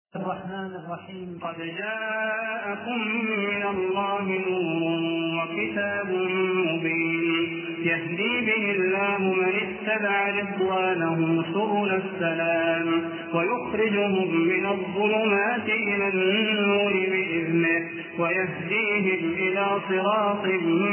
الرحمن الرحيم. قد جاءكم من الله نور وكتاب مبين يهدي به الله من اتبع رضوانه سبل السلام ويخرجهم من الظلمات إلى النور بإذنه ويهديهم إلى صراط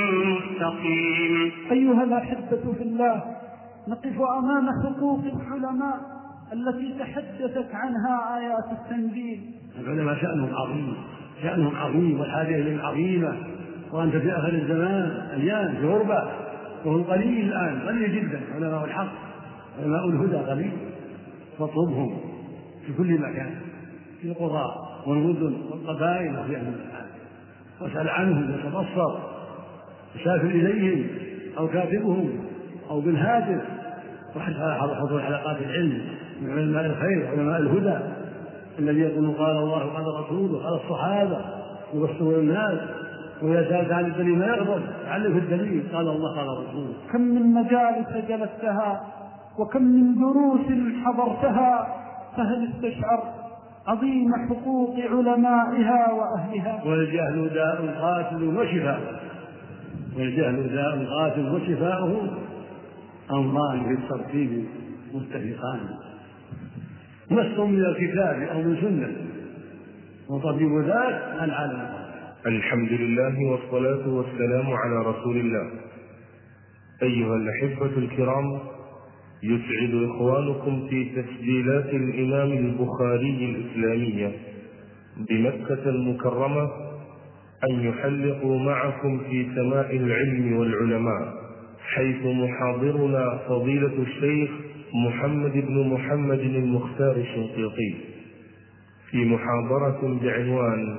مستقيم. أيها الأحبة في الله، نقف أمام حقوق العلماء التي تحدثت عنها آيات التنزيل. العلماء شأنهم عظيم والحاجة إليهم عظيمة، وأنت في آخر الزمان أيام في غربة، وهم قليل الآن، قليل جدا. علماء الحق علماء الهدى قليل، فاطلبهم في كل مكان، في القرى والمدن والقبائل وفي أهل الحال، واسأل عنهم وتبصر، وسافر إليهم أو كاتبهم أو بالهاتف، وحث على حضور حلقات العلم من علماء الخير علماء الهدى الذي يقول قال الله قال رسوله قال الصحابة يبصرون الناس، وإذا سألت عن الدليل ما يغضب علم في الدليل قال الله قال رسوله. كم من مجالس جلستها وكم من دروس حضرتها، فهل استشعر عظيم حقوق علمائها وأهلها؟ والجهل داء قاتل وشفاؤه، والجهل داء قاتل وشفاؤه أمران في الترتيب متفقان، نص من الكتاب أو من سنة، وطبيب ذاك العالم. الحمد لله والصلاة والسلام على رسول الله. أيها الأحبة الكرام، يسعد إخوانكم في تسجيلات الإمام البخاري الإسلامية بمكة المكرمة أن يحلقوا معكم في سماع العلم والعلماء، حيث محاضرنا فضيلة الشيخ محمد بن محمد المختار الشنقيطي في محاضرة بعنوان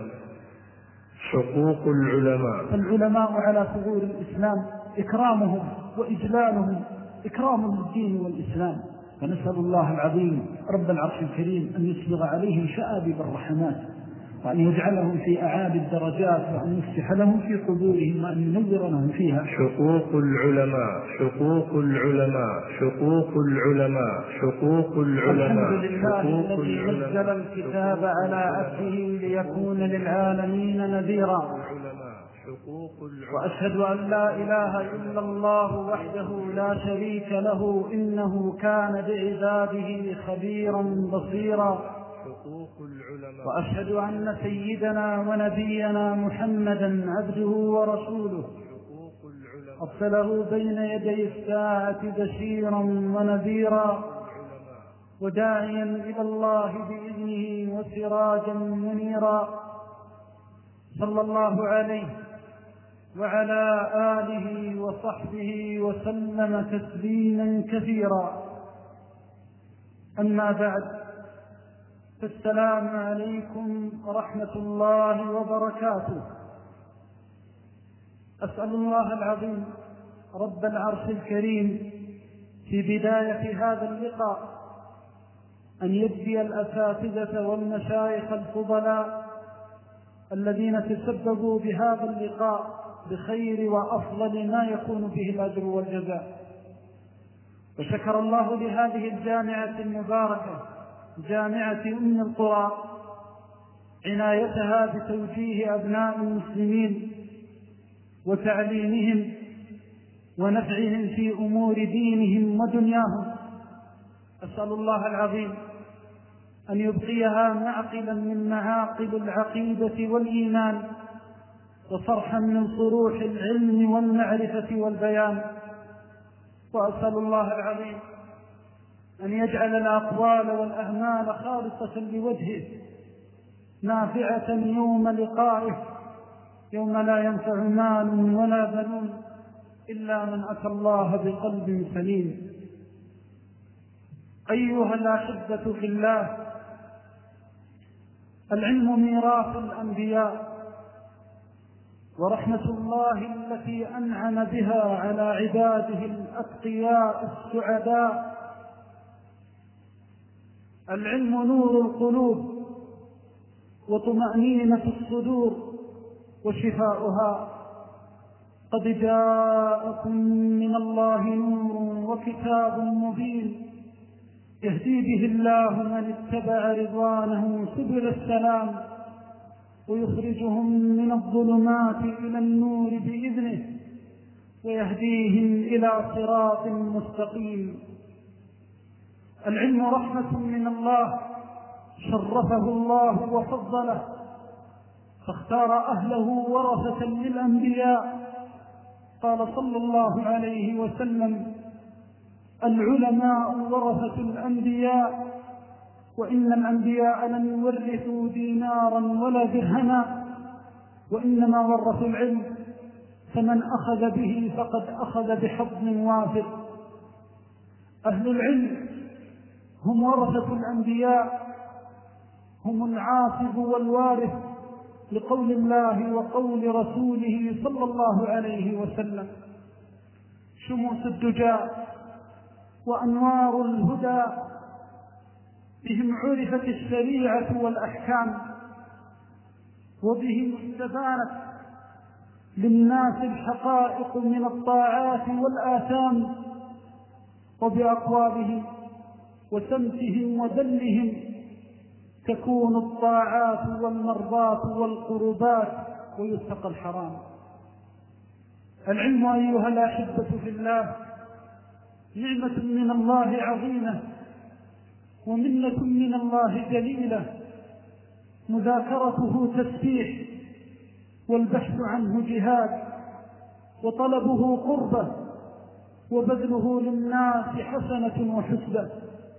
حقوق العلماء. العلماء على ثغور الإسلام إكرامهم وإجلالهم إكرام للدين والإسلام، فنسأل الله العظيم رب العرش الكريم أن يسبغ عليهم شآبيب الرحمات، وأن يجعلهم في أعالي الدرجات، وأن يفتح لهم في قبورهم، وأن ينور لهم فيها. حقوق العلماء حقوق العلماء حقوق العلماء حقوق العلماء. الحمد لله الذي نزل الكتاب على عبده ليكون للعالمين نذيرا، وأشهد أن لا إله إلا الله وحده لا شريك له، إنه كان بعباده خبيرا بصيرا. وأشهد أن سيدنا ونبينا محمدا عبده ورسوله، أرسله بين يدي الساعة بشيرا ونذيرا، وداعيا إلى الله بإذنه وسراجا منيرا، صلى الله عليه وعلى آله وصحبه وسلم تسليما كثيرا. أما بعد، السلام عليكم ورحمة الله وبركاته. أسأل الله العظيم رب العرش الكريم في بداية هذا اللقاء أن يجزي الأساتذة والمشايخ الفضلاء الذين تسببوا بهذا اللقاء بخير وأفضل ما يكون به الأجر والجزاء. وشكر الله لهذه الجامعة المباركة جامعة أم القرى عنايتها بتوجيه أبناء المسلمين وتعليمهم ونفعهم في أمور دينهم ودنياهم. أسأل الله العظيم أن يبقيها معقلا من معاقل العقيدة والإيمان، وصرحا من صروح العلم والمعرفة والبيان. وأسأل الله العظيم أن يجعل الأقوال والأعمال خالصة لوجهه، نافعة يوم لقائه، يوم لا ينفع مال ولا بنون إلا من أتى الله بقلب سليم. أيها الأحبة في الله، العلم ميراث الأنبياء، ورحمة الله التي أنعم بها على عباده الأتقياء السعداء. العلم نور القلوب وطمأنينة الصدور وشفاؤها. قد جاءكم من الله نور وكتاب مبين يهدي به الله من اتبع رضوانه سبل السلام ويخرجهم من الظلمات إلى النور بإذنه ويهديهم إلى صراط مستقيم. العلم رحمة من الله شرفه الله وفضله، فاختار أهله ورثة للأنبياء. قال صلى الله عليه وسلم: العلماء ورثة الأنبياء، وإن الأنبياء لم يورثوا دينارا ولا درهما، وإنما ورثوا العلم، فمن أخذ به فقد أخذ بحظ وافر. أهل العلم هم ورثة الأنبياء، هم العاصب والوارث لقول الله وقول رسوله صلى الله عليه وسلم: شموس الدجى وأنوار الهدى، بهم عرفت الشريعة والأحكام، وبهم استبانت للناس الحقائق من الطاعات والآثام، وبأقوالهم وسمتهم ودلهم تكون الطاعات والمرضات والقربات ويتقى الحرام. العلم أيها الأحبة في الله نعمة من الله عظيمة ومنة من الله جليلة، مذاكرته تسبيح، والبحث عنه جهاد، وطلبه قربة، وبذله للناس حسنة وحسبة.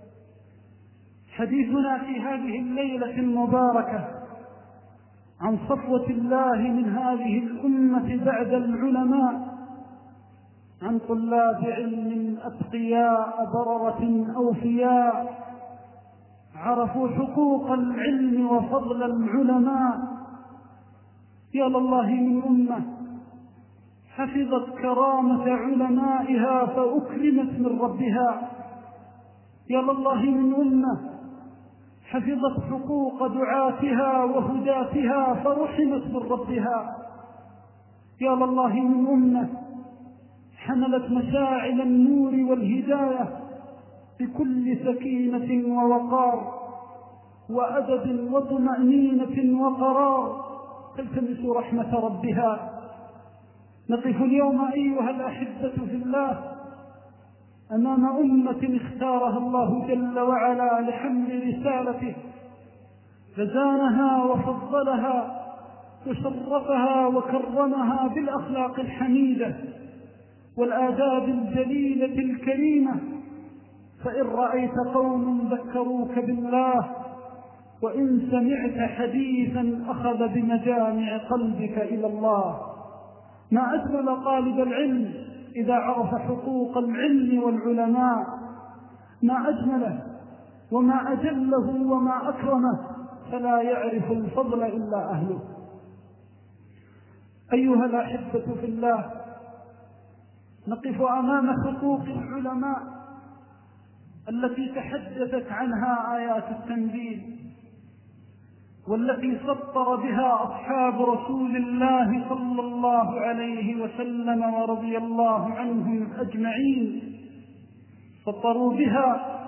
حديثنا في هذه الليلة المباركة عن صفوة الله من هذه الأمة بعد العلماء، عن طلاب علم أتقياء بررة أوفياء عرفوا حقوق العلم وفضل العلماء. يا لله من أمة حفظت كرامة علمائها فأكرمت من ربها. يا لله من أمة حفظت حقوق دعاتها وهداتها فرحمت من ربها. يا لله من أمة حملت مشاعل النور والهداية بكل سكينة ووقار وأدب وطمأنينة وقرار تلتمس رحمة ربها. نقف اليوم أيها الأحبة في الله أمام أمة اختارها الله جل وعلا لحمل رسالته، فزانها وفضلها وشرفها وكرمها بالأخلاق الحميدة والآداب الجليلة الكريمة. فإن رأيت قوم ذكروك بالله، وإن سمعت حديثا أخذ بمجامع قلبك إلى الله. ما أجمل طالب العلم إذا عرف حقوق العلم والعلماء، ما أجمله وما أجله وما أكرمه، فلا يعرف الفضل إلا أهله. أيها الأحبة في الله، نقف أمام حقوق العلماء التي تحدثت عنها آيات التنزيل، والتي سطر بها أصحاب رسول الله صلى الله عليه وسلم ورضي الله عنهم أجمعين. سطروا بها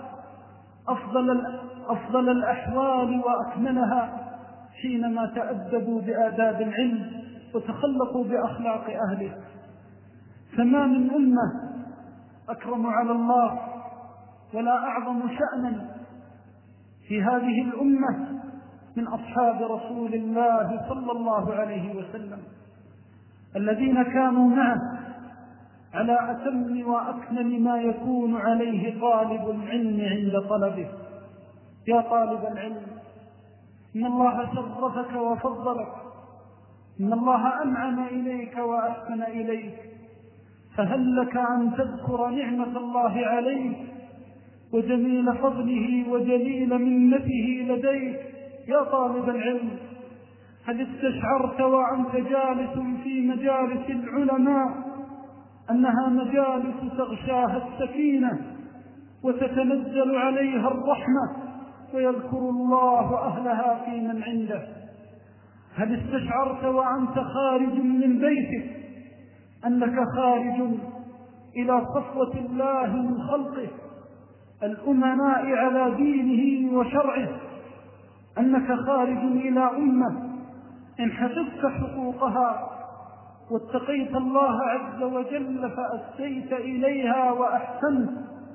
أفضل الأحوال وأكملها حينما تأدبوا بآداب العلم وتخلقوا بأخلاق أهله. فما من أمة أكرم على الله ولا أعظم شأنا في هذه الأمة من أصحاب رسول الله صلى الله عليه وسلم، الذين كانوا معه على أتم وأكمل ما يكون عليه طالب العلم عند طلبه. يا طالب العلم، إن الله شرفك وفضلك، إن الله أنعم إليك وأحسن إليك، فهل لك أن تذكر نعمة الله عليك وجميل فضله وجليل منته لديك؟ يا طالب العلم، هل استشعرت وأنت جالس في مجالس العلماء أنها مجالس تغشاها السكينة وتتنزل عليها الرحمة ويذكر الله أهلها في من عنده؟ هل استشعرت وأنت خارج من بيتك أنك خارج إلى صفوة الله من خلقه، الأمناء على دينه وشرعه، أنك خارج إلى أمة إن حفظت حقوقها واتقيت الله عز وجل فأسيت إليها وأحسنت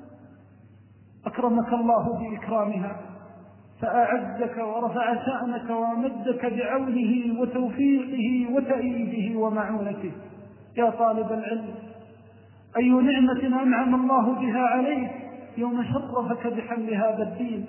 أكرمك الله بإكرامها، فأعزك ورفع شأنك ومدك بعونه وتوفيقه وتأييده ومعونته. يا طالب العلم، أي نعمة أنعم الله بها عليك يوم شرفك بحمل هذا الدين،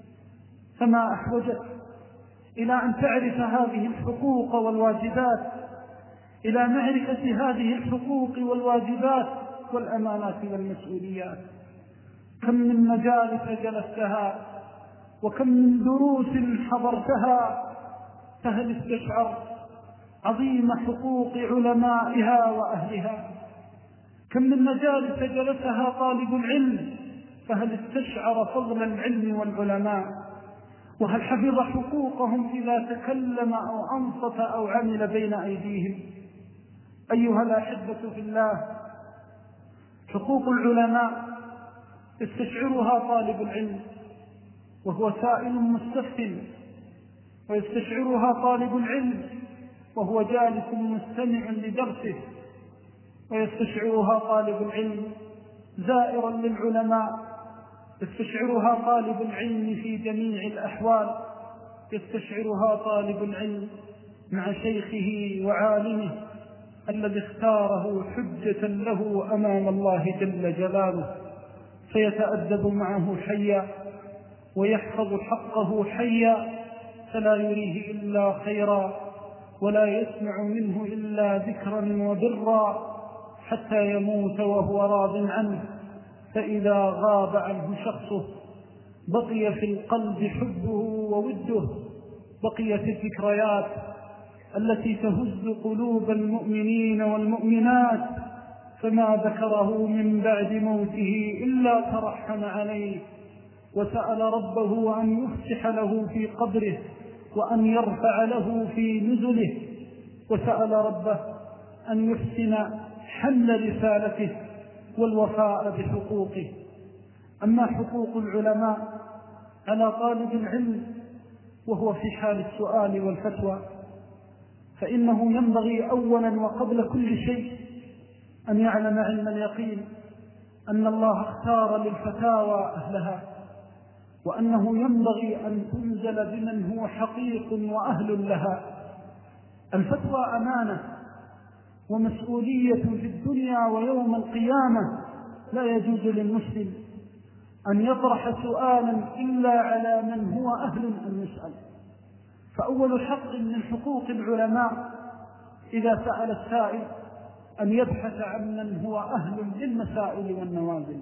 فما أحوجك إلى أن تعرف هذه الحقوق والواجبات، إلى معرفة هذه الحقوق والواجبات والأمانات والمسؤوليات. كم من مجالس جلستها وكم من دروس حضرتها، فهل استشعر عظيم حقوق علمائها وأهلها؟ كم من مجالس جلسها طالب العلم، فهل استشعر فضل العلم والعلماء؟ وهل حفظ حقوقهم إذا تكلم أو أنصت أو عمل بين أيديهم؟ أيها الأحبة في الله، حقوق العلماء يستشعرها طالب العلم وهو سائل مستفهم، ويستشعرها طالب العلم وهو جالس مستمع لدرسه، ويستشعرها طالب العلم زائرا للعلماء، يستشعرها طالب العلم في جميع الأحوال، يستشعرها طالب العلم مع شيخه وعالمه الذي اختاره حجة له أمام الله جل جلاله، فيتأدب معه حيا ويحفظ حقه حيا، فلا يريه إلا خيرا ولا يسمع منه إلا ذكرا وبرا حتى يموت وهو راض عنه. فإذا غاب عنه شخصه بقي في القلب حبه ووده، بقيت الذكريات التي تهز قلوب المؤمنين والمؤمنات، فما ذكره من بعد موته إلا ترحم عليه وسأل ربه أن يفسح له في قبره وأن يرفع له في نزله، وسأل ربه أن يحسن حمل رسالته والوفاء بحقوقه. أما حقوق العلماء على طالب العلم وهو في حال السؤال والفتوى، فإنه ينبغي أولا وقبل كل شيء أن يعلم علم اليقين أن الله اختار للفتاوى أهلها، وأنه ينبغي أن تنزل بمن هو حقيق وأهل لها. الفتوى أمانة ومسؤولية في الدنيا ويوم القيامة، لا يجوز للمسلم أن يطرح سؤالا إلا على من هو أهل أن يسأل. فأول حق من حقوق العلماء إذا سأل السائل أن يبحث عن من هو أهل للمسائل والنوازل.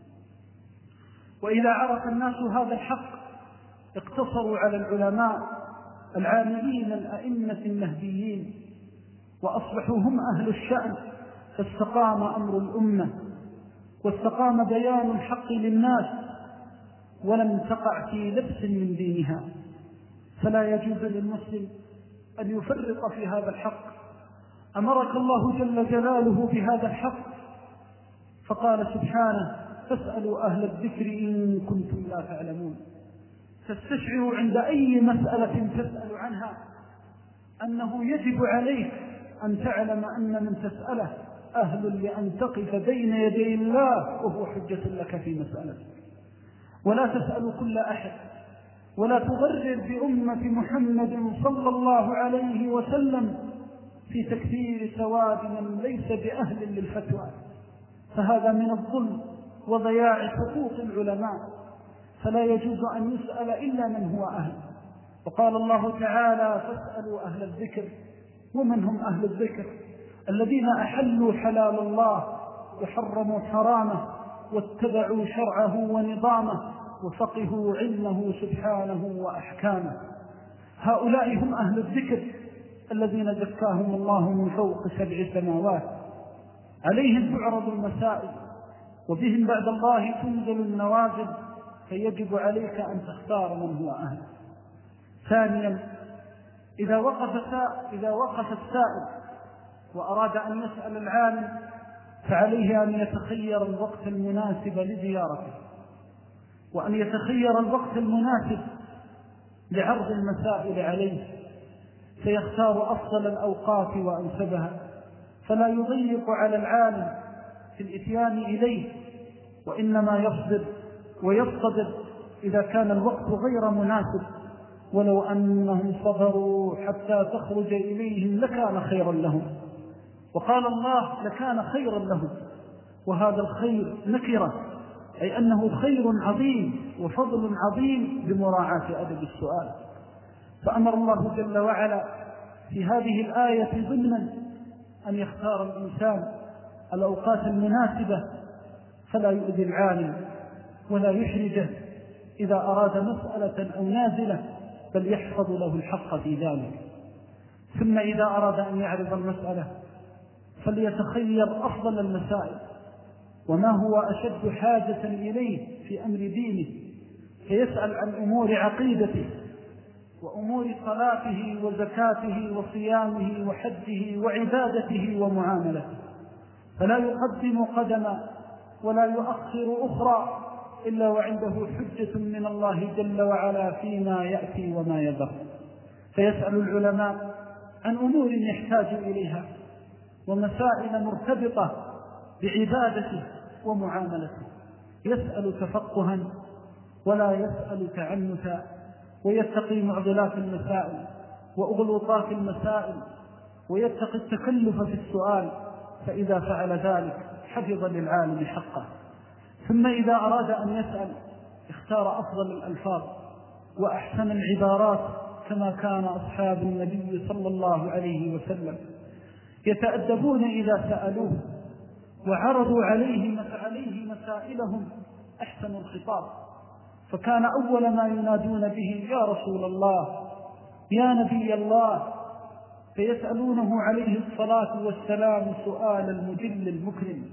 وإذا عرف الناس هذا الحق اقتصروا على العلماء العاملين الأئمة المهديين، وأصبحوا هم أهل الشأن، فاستقام أمر الأمة واستقام بيان الحق للناس ولم تقع في لبس من دينها. فلا يجوز للمسلم أن يفرط في هذا الحق. أمرك الله جل جلاله بهذا الحق فقال سبحانه: فاسألوا أهل الذكر إن كنتم لا تعلمون. تستشعر عند أي مسألة تسأل عنها أنه يجب عليك أن تعلم أن من تسأله أهل لأن تقف بين يدي الله وهو حجة لك في مسألتك. ولا تسأل كل أحد، ولا تغرر بأمة محمد صلى الله عليه وسلم في تكثير سواد من ليس بأهل للفتوى، فهذا من الظلم وضياع حقوق العلماء. فلا يجوز أن يسأل إلا من هو أهل. وقال الله تعالى: فاسألوا أهل الذكر. ومن هم أهل الذكر؟ الذين أحلوا حلال الله وحرموا حرامه واتبعوا شرعه ونظامه وفقهوا علمه سبحانه وأحكامه. هؤلاء هم أهل الذكر الذين زكاهم الله من فوق 7 سماوات. عليهم تعرض المسائل وبهم بعد الله تنزل النوازل، فيجب عليك أن تختار من هو أهل. ثانيا، إذا وقف السائل وأراد أن يسأل العالم فعليه أن يتخير الوقت المناسب لزيارته. وأن يتخير الوقت المناسب لعرض المسائل عليه، فيختار أفضل الأوقات وأنسبها، فلا يضيق على العالم في الإتيان إليه، وإنما يصبر ويصطبر إذا كان الوقت غير مناسب، ولو أنهم صبروا حتى تخرج إليهم لكان خيرا لهم. وقال الله لكان خيرا لهم، وهذا الخير نكرة، أي أنه خير عظيم وفضل عظيم بمراعاة أدب السؤال. فأمر الله جل وعلا في هذه الآية ضمنا أن يختار الإنسان الأوقات المناسبة، فلا يؤذي العالم ولا يحرجه إذا أراد مسألة أو نازلة، بل يحفظ له الحق في ذلك. ثم إذا أراد أن يعرض المسألة فليتخير أفضل المسائل وما هو أشد حاجة إليه في أمر دينه، فيسأل عن أمور عقيدته وأمور صلاته وزكاته وصيامه وحجه وعبادته ومعاملته، فلا يقدم قدما ولا يؤخر أخرى إلا وعنده حجة من الله جل وعلا فيما يأتي وما يذر. فيسأل العلماء عن أمور يحتاج إليها ومسائل مرتبطة بعبادته ومعاملته، يسأل تفقها ولا يسأل تعنتا، ويتقي معضلات المسائل وأغلوطات المسائل، ويتقي التكلف في السؤال، فإذا فعل ذلك حفظ للعالم حقه. ثم إذا أراد أن يسأل اختار أفضل الألفاظ وأحسن العبارات، كما كان أصحاب النبي صلى الله عليه وسلم يتأدبون إذا سألوه وعرضوا عليه مسائلهم أحسن الخطاب، فكان أول ما ينادون به يا رسول الله يا نبي الله، فيسألونه عليه الصلاة والسلام سؤال المجل المكرم.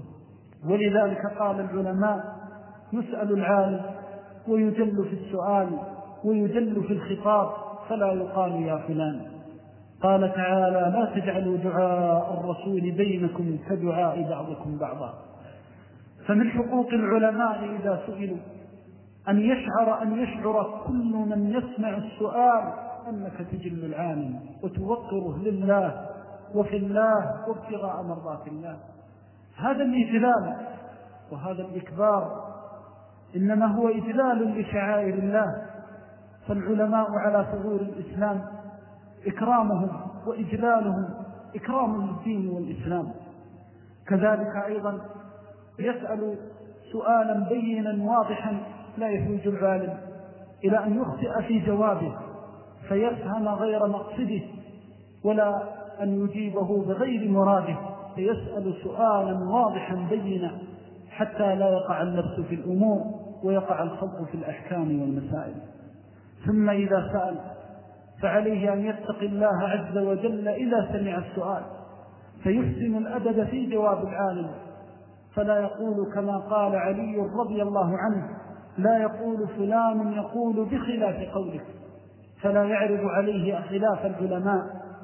ولذلك قال العلماء يسأل العالم ويجل في السؤال ويجل في الخطاب، فلا يقال يا فلان. قال تعالى لا تجعلوا دعاء الرسول بينكم كدعاء بعضكم بعضا. فمن حقوق العلماء إذا سئلوا أن يشعر كل من يسمع السؤال أنك تجل العالم وتوقره لله وفي الله وابتغاء مرضات الله. هذا الإجلال وهذا الإكبار إنما هو إجلال لشعائر الله، فالعلماء على ثغور الإسلام إكرامهم وإجلالهم إكرام للدين والإسلام. كذلك أيضا يسأل سؤالا بينا واضحا لا يحوج العالم إلى أن يخطئ في جوابه فيفهم غير مقصده، ولا أن يجيبه بغير مراده، فيسأل سؤالا واضحا بينا حتى لا يقع اللبس في الأمور ويقع الخلط في الأحكام والمسائل. ثم إذا سأل فعليه أن يتقي الله عز وجل إذا سمع السؤال، فيحسن الأدب في جواب العالم، فلا يقول كما قال علي رضي الله عنه لا يقول فلان يقول بخلاف قولك، فلا يعرض عليه خلاف العلماء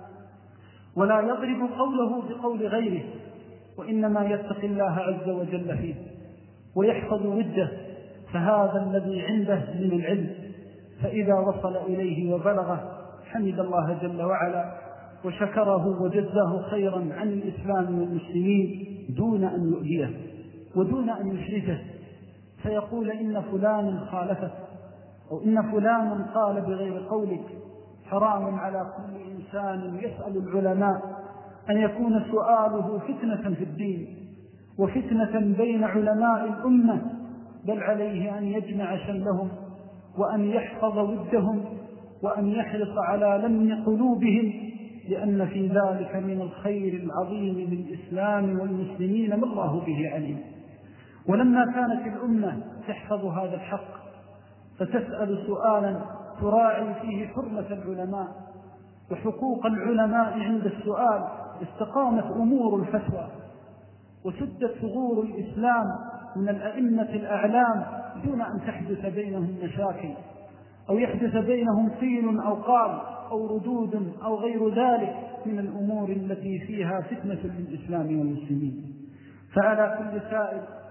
ولا يضرب قوله بقول غيره، وإنما يتقي الله عز وجل فيه ويحفظ وده، فهذا الذي عنده من العلم، فإذا وصل إليه وبلغه حمد الله جل وعلا وشكره وجزاه خيرا عن الإسلام والمسلمين دون أن يؤذيه ودون أن يشركه، فيقول إن فلان خالفه أو إن فلان قال بغير قولك. حرام على كل إنسان يسأل العلماء أن يكون سؤاله فتنة في الدين وفتنة بين علماء الأمة، بل عليه أن يجمع شملهم وأن يحفظ ودهم وأن يحرص على لمن قلوبهم، لأن في ذلك من الخير العظيم للإسلام والمسلمين ما الله به عليم. ولما كانت الأمة تحفظ هذا الحق فتسأل سؤالا تراعي فيه حرمة العلماء وحقوق العلماء عند السؤال، استقامت أمور الفتوى وسدت ثغور الإسلام من الأئمة الأعلام دون أن تحدث بينهم مشاكل أو يحدث بينهم قيل أو قال أو ردود أو غير ذلك من الأمور التي فيها فتنة للإسلام والمسلمين. فعلى كل سائل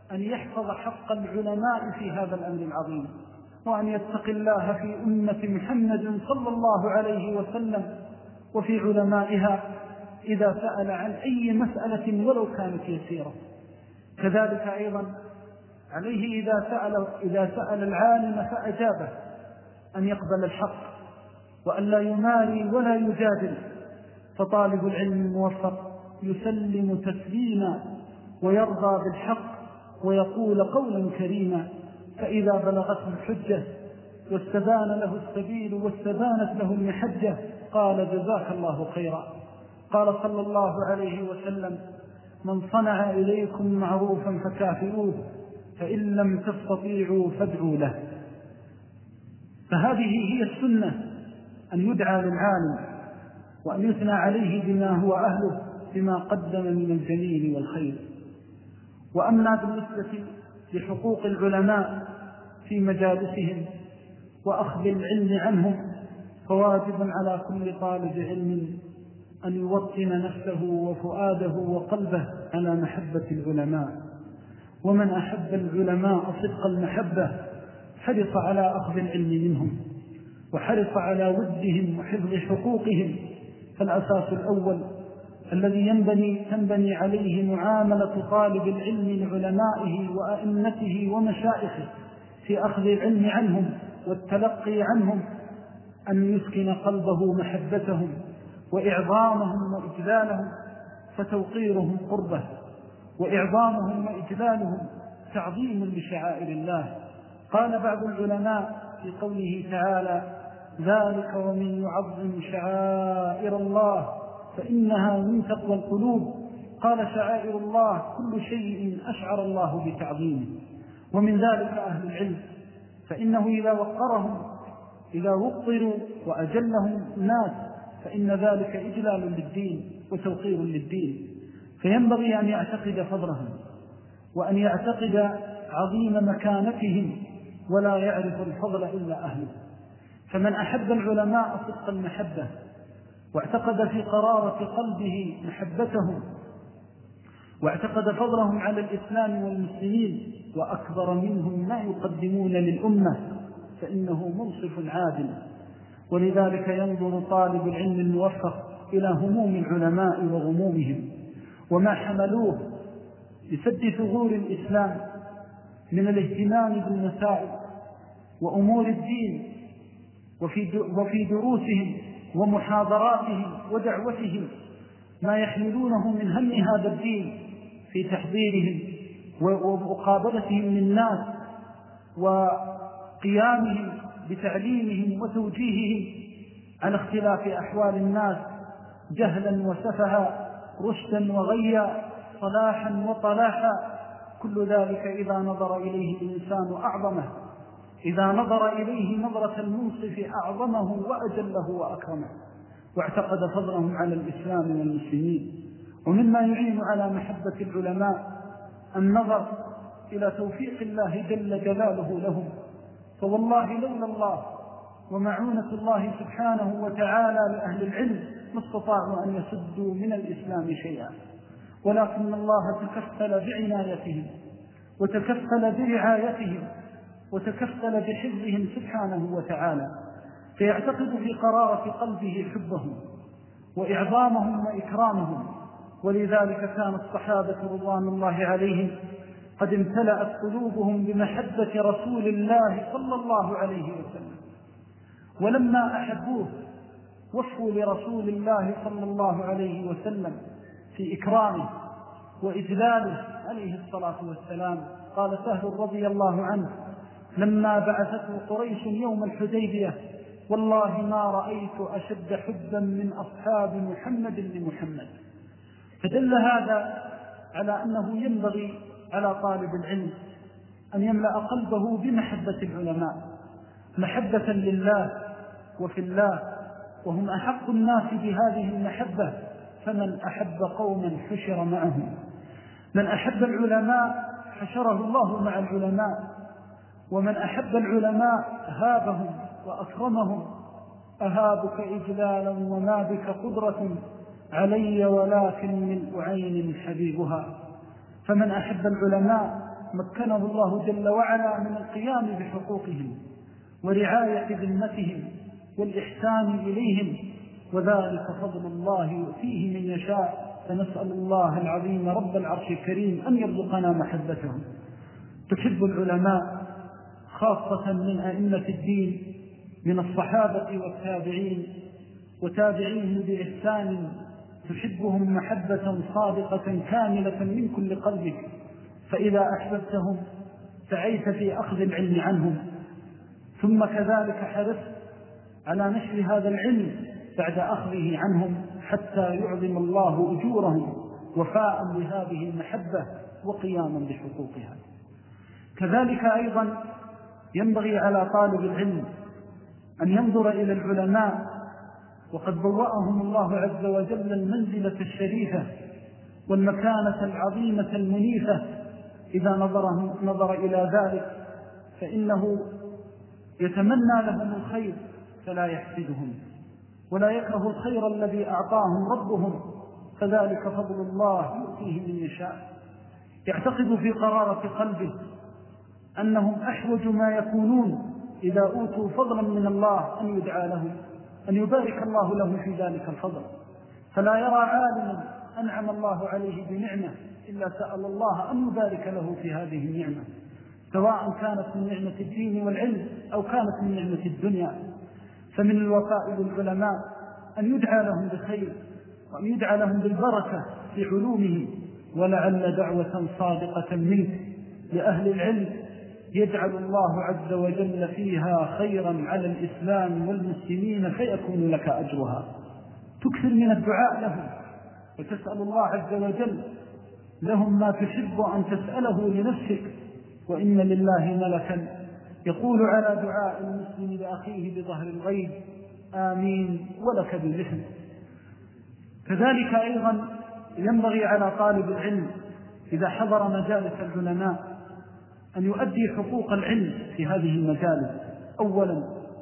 أن يحفظ حق العلماء في هذا الأمر العظيم، وأن يتقي الله في أمة محمد صلى الله عليه وسلم وفي علمائها إذا سأل عن أي مسألة ولو كانت يسيرة. كذلك أيضا عليه إذا سأل العالم فأجابه أن يقبل الحق وأن لا يماري ولا يجادل. فطالب العلم الموفق يسلم تسليما ويرضى بالحق ويقول قولا كريما، فإذا بلغته الحجة واستبان له السبيل واستبانت له المحجة قال جزاك الله خيرا. قال صلى الله عليه وسلم: من صنع إليكم معروفا فكافئوه، فإن لم تستطيعوا فادعوا له. فهذه هي السنة، أن يدعى للعالم وأن يثنى عليه بما هو أهله بما قدم من الجميل والخير. وأما بالنسبة لحقوق العلماء في مجالسهم وأخذ العلم عنهم، فواجب على كل طالب علم أن يوطن نفسه وفؤاده وقلبه على محبة العلماء. ومن أحب العلماء صدق المحبة حرص على أخذ العلم منهم وحرص على ودهم وحفظ حقوقهم. فالأساس الأول الذي تنبني عليه معاملة طالب العلم لعلمائه وأئمته ومشائخه في أخذ العلم عنهم والتلقي عنهم أن يسكن قلبه محبتهم وإعظامهم وإجلالهم، فتوقيرهم قربة، وإعظامهم وإجلالهم تعظيم لشعائر الله. قال بعض العلماء في قوله تعالى: ذلك ومن يعظم شعائر الله فإنها من تقوى القلوب. قال: شعائر الله كل شيء أشعر الله بتعظيمه، ومن ذلك أهل العلم، فإنه إذا وقروا وأجلهم الناس فإن ذلك إجلال للدين وتوقير للدين. فينبغي أن يعتقد فضلهم وأن يعتقد عظيم مكانتهم، ولا يعرف الفضل إلا أهله. فمن أحب العلماء صدق المحبة واعتقد في قرارة قلبه محبتهم واعتقد فضلهم على الإسلام والمسلمين وأكبر منهم ما يقدمون للأمة، فإنه منصف عادل. ولذلك ينظر طالب العلم الموفق إلى هموم العلماء وغمومهم وما حملوه لسد ثغور الإسلام من الاهتمام بالمسائل وأمور الدين، وفي دروسهم ومحاضراتهم ودعوتهم ما يحملونه من هم هذا الدين في تحضيرهم ومقابلتهم للناس وقيامهم بتعليمهم وتوجيههم على اختلاف أحوال الناس، جهلا وسفها، رشدا وغيا، صلاحا وطلاحا. كل ذلك إذا نظر إليه الإنسان أعظمه، إذا نظر إليه نظرة المنصف أعظمه وأجله وأكرمه، واعتقد فضلهم على الإسلام والمسلمين. ومما يعين على محبة العلماء النظر إلى توفيق الله جل جلاله لهم. فوالله لولا الله ومعونة الله سبحانه وتعالى لأهل العلم ما استطاعوا أن يسدوا من الإسلام شيئا، ولكن الله تكفل بعنايتهم وتكفل برعايتهم وتكفل بحفظهم سبحانه وتعالى، فيعتقد في قرارة قلبه حبهم وإعظامهم وإكرامهم. ولذلك كان الصحابة رضوان الله عليهم قد امتلأت قلوبهم بمحبة رسول الله صلى الله عليه وسلم، ولما أحبوه وفوا لرسول الله صلى الله عليه وسلم في إكرامه وإجلاله عليه الصلاة والسلام. قال سهل رضي الله عنه: لما بعثته قريش يوم الحديبية والله ما رأيت أشد حبا من أصحاب محمد لمحمد. فدل هذا على أنه ينبغي على طالب العلم أن يملأ قلبه بمحبة العلماء، محبة لله وفي الله، وهم أحق الناس بهذه المحبة. فمن أحب قوما حشر معهم، من أحب العلماء حشره الله مع العلماء، ومن أحب العلماء هابهم وأكرمهم. أهابك إجلالا وما بك قدرة علي ولكن من أعين حبيبها. فمن أحب العلماء مكنه الله جل وعلا من القيام بحقوقهم ورعاية ذمتهم والإحسان إليهم، وذلك فضل الله يؤتيه من يشاء. فنسأل الله العظيم رب العرش الكريم أن يرزقنا محبتهم. تحب العلماء خاصة من أئمة الدين من الصحابة والتابعين وتابعيهم بإحسان، تحبهم محبة صادقة كاملة من كل قلبك، فإذا أحببتهم سعيت في أخذ العلم عنهم، ثم كذلك حرصت على نشر هذا العلم بعد أخذه عنهم حتى يعظم الله أجورهم وفاء لهذه المحبة وقياما بحقوقها. كذلك أيضا ينبغي على طالب العلم أن ينظر إلى العلماء، وقد بوأهم الله عز وجل المنزلة الشريفة والمكانة العظيمة المنيفة. إذا نظر إلى ذلك فإنه يتمنى لهم الخير فلا يحسدهم، ولا يكره الخير الذي أعطاهم ربهم، فذلك فضل الله يؤتيه من يشاء. يعتقد في قرارة قلبه أنهم أحوج ما يكونون إذا أوتوا فضلا من الله أن يدعى لهم، أن يبارك الله لهم في ذلك الفضل. فلا يرى عالما أنعم الله عليه بنعمة إلا سأل الله أن يبارك له في هذه النعمة، سواء كانت من نعمة الدين والعلم أو كانت من نعمة الدنيا. فمن الوفاء للعلماء أن يدعى لهم بخير وأن يدعى لهم بالبركة في علومه، ولعل دعوة صادقة منك لأهل العلم يجعل الله عز وجل فيها خيرا على الإسلام والمسلمين فيكون لك أجرها. تكثر من الدعاء لهم وتسأل الله عز وجل لهم ما تحب أن تسأله لنفسك، وإن لله ملكا يقول على دعاء المسلم لأخيه بظهر الغيب آمين ولك بالمثل. كذلك أيضا ينبغي على طالب العلم إذا حضر مجالس العلماء أن يؤدي حقوق العلم في هذه المجالس. أولا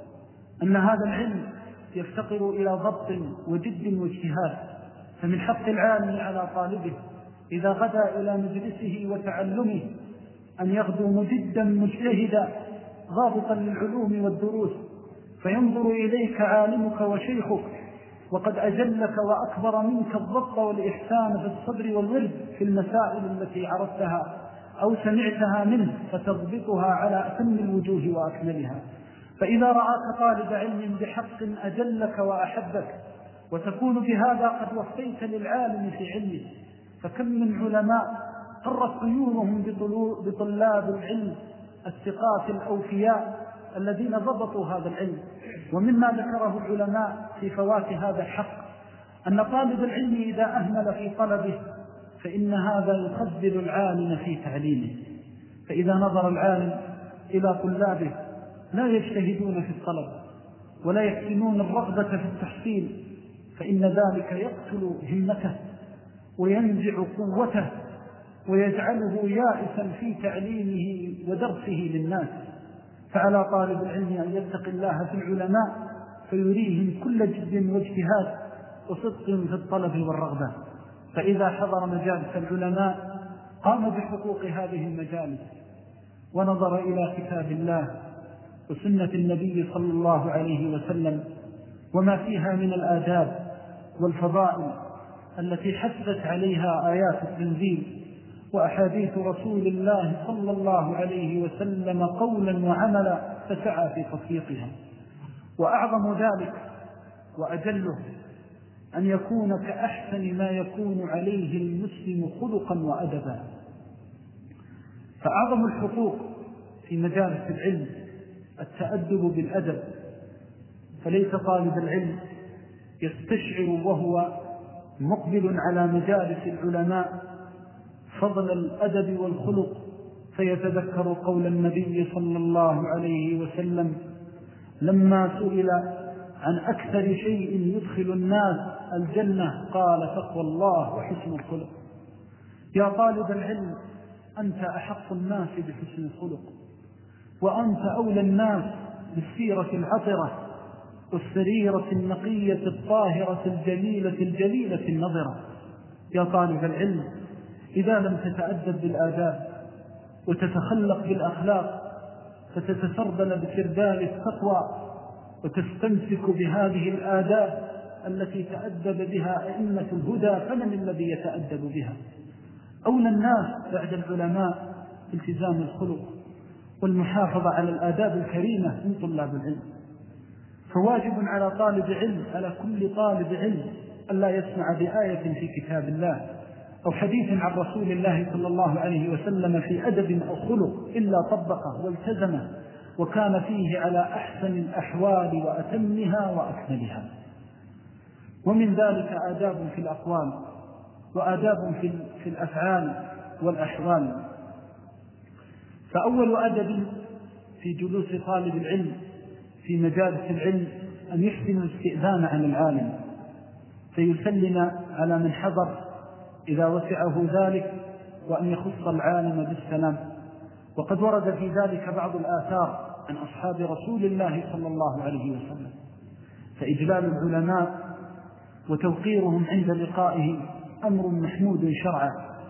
أن هذا العلم يفتقر إلى ضبط وجد واجتهاد، فمن حق العالم على طالبه إذا غدا إلى مجلسه وتعلمه أن يغدو مجدا مجتهدا ضابطا للعلوم والدروس، فينظر إليك عالمك وشيخك وقد أجلك وأكبر منك الضبط والإحسان في الصبر والورد في المسائل التي عرفتها أو سمعتها منه، فتضبطها على أتم الوجوه وأكملها. فإذا رآك طالب علم بحق أجلك وأحبك، وتكون بهذا قد وفيت للعالم في علمه. فكم من علماء قرت عيونهم بطلاب العلم الثقات الأوفياء الذين ضبطوا هذا العلم. ومما ذكره العلماء في فوات هذا الحق أن طالب العلم إذا أهمل في طلبه فإن هذا يخذل العالم في تعليمه. فإذا نظر العالم إلى طلابه لا يجتهدون في الطلب ولا يحسنون الرغبة في التحصيل، فإن ذلك يقتل همته وينزع قوته ويجعله يائسا في تعليمه ودرسه للناس. فعلى طالب العلم أن يتقي الله في العلماء فيريهم كل جد واجتهاد وصدق في الطلب والرغبة. فإذا حضر مجالس العلماء قام بحقوق هذه المجالس ونظر إلى كتاب الله وسنة النبي صلى الله عليه وسلم وما فيها من الآداب والفضائل التي حثت عليها آيات التنزيل وأحاديث رسول الله صلى الله عليه وسلم قولا وعملا، فسعى في تطبيقها. وأعظم ذلك وأجله أن يكون كأحسن ما يكون عليه المسلم خلقا وأدبا. فأعظم الحقوق في مجالس العلم التأدب بالأدب، فليس طالب العلم يستشعر وهو مقبل على مجالس العلماء فضل الأدب والخلق فيتذكر قول النبي صلى الله عليه وسلم لما سئل عن أكثر شيء يدخل الناس الجنة قال تقوى الله وحسن الخلق. يا طالب العلم أنت أحق الناس بحسن الخلق، وأنت أولى الناس بالسيرة العطرة والسريرة النقية الطاهرة الجليلة النظرة. يا طالب العلم إذا لم تتأدب بالآداب وتتخلق بالأخلاق، فتتسربل بسربال التقوى وتستمسك بهذه الآداب التي تأدب بها أئمة الهدى، فمن الذي يتأدب بها؟ أولى الناس بعد العلماء التزام الخلق والمحافظة على الآداب الكريمة من طلاب العلم. فواجب على طالب علم، على كل طالب علم، ألا يسمع بآية في كتاب الله أو حديث عن رسول الله صلى الله عليه وسلم في أدب أو خلق إلا طبقه والتزمه، وكان فيه على أحسن الأحوال وأتمها وأكملها. ومن ذلك آداب في الأقوال وآداب في الأفعال والأحوال. فأول أدب في جلوس طالب العلم في مجالس العلم أن يحسن الاستئذان عن العالم، فيسلم على من حضر إذا وسعه ذلك، وأن يخص العالم بالسلام. وقد ورد في ذلك بعض الآثار عن أصحاب رسول الله صلى الله عليه وسلم. فإجلال العلماء وتوقيرهم عند لقائهم أمر محمود شرعا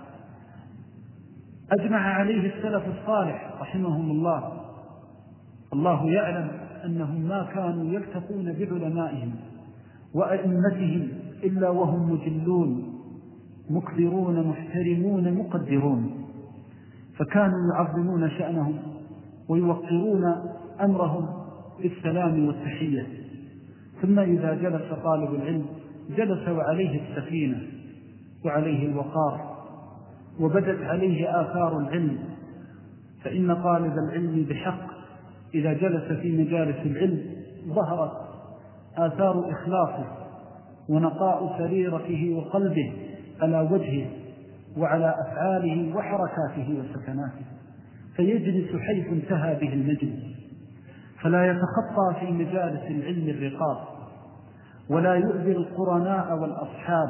أجمع عليه السلف الصالح رحمهم الله. الله يعلم أنهم ما كانوا يلتقون بعلمائهم وأئمتهم إلا وهم مجلون مكبرون محترمون مقدرون، فكانوا يعظمون شأنهم ويوقرون أمرهم بالسلام والتحية. ثم إذا جلس طالب العلم جلس وعليه السكينة وعليه الوقار، وبدت عليه آثار العلم. فإن طالب العلم بحق إذا جلس في مجالس العلم ظهرت آثار إخلاصه ونقاء سريرته وقلبه على وجهه وعلى أفعاله وحركاته وسكناته، فيجلس حيث انتهى به المجلس، فلا يتخطى في مجالس العلم الرقاب، ولا يؤذي القرناء والأصحاب،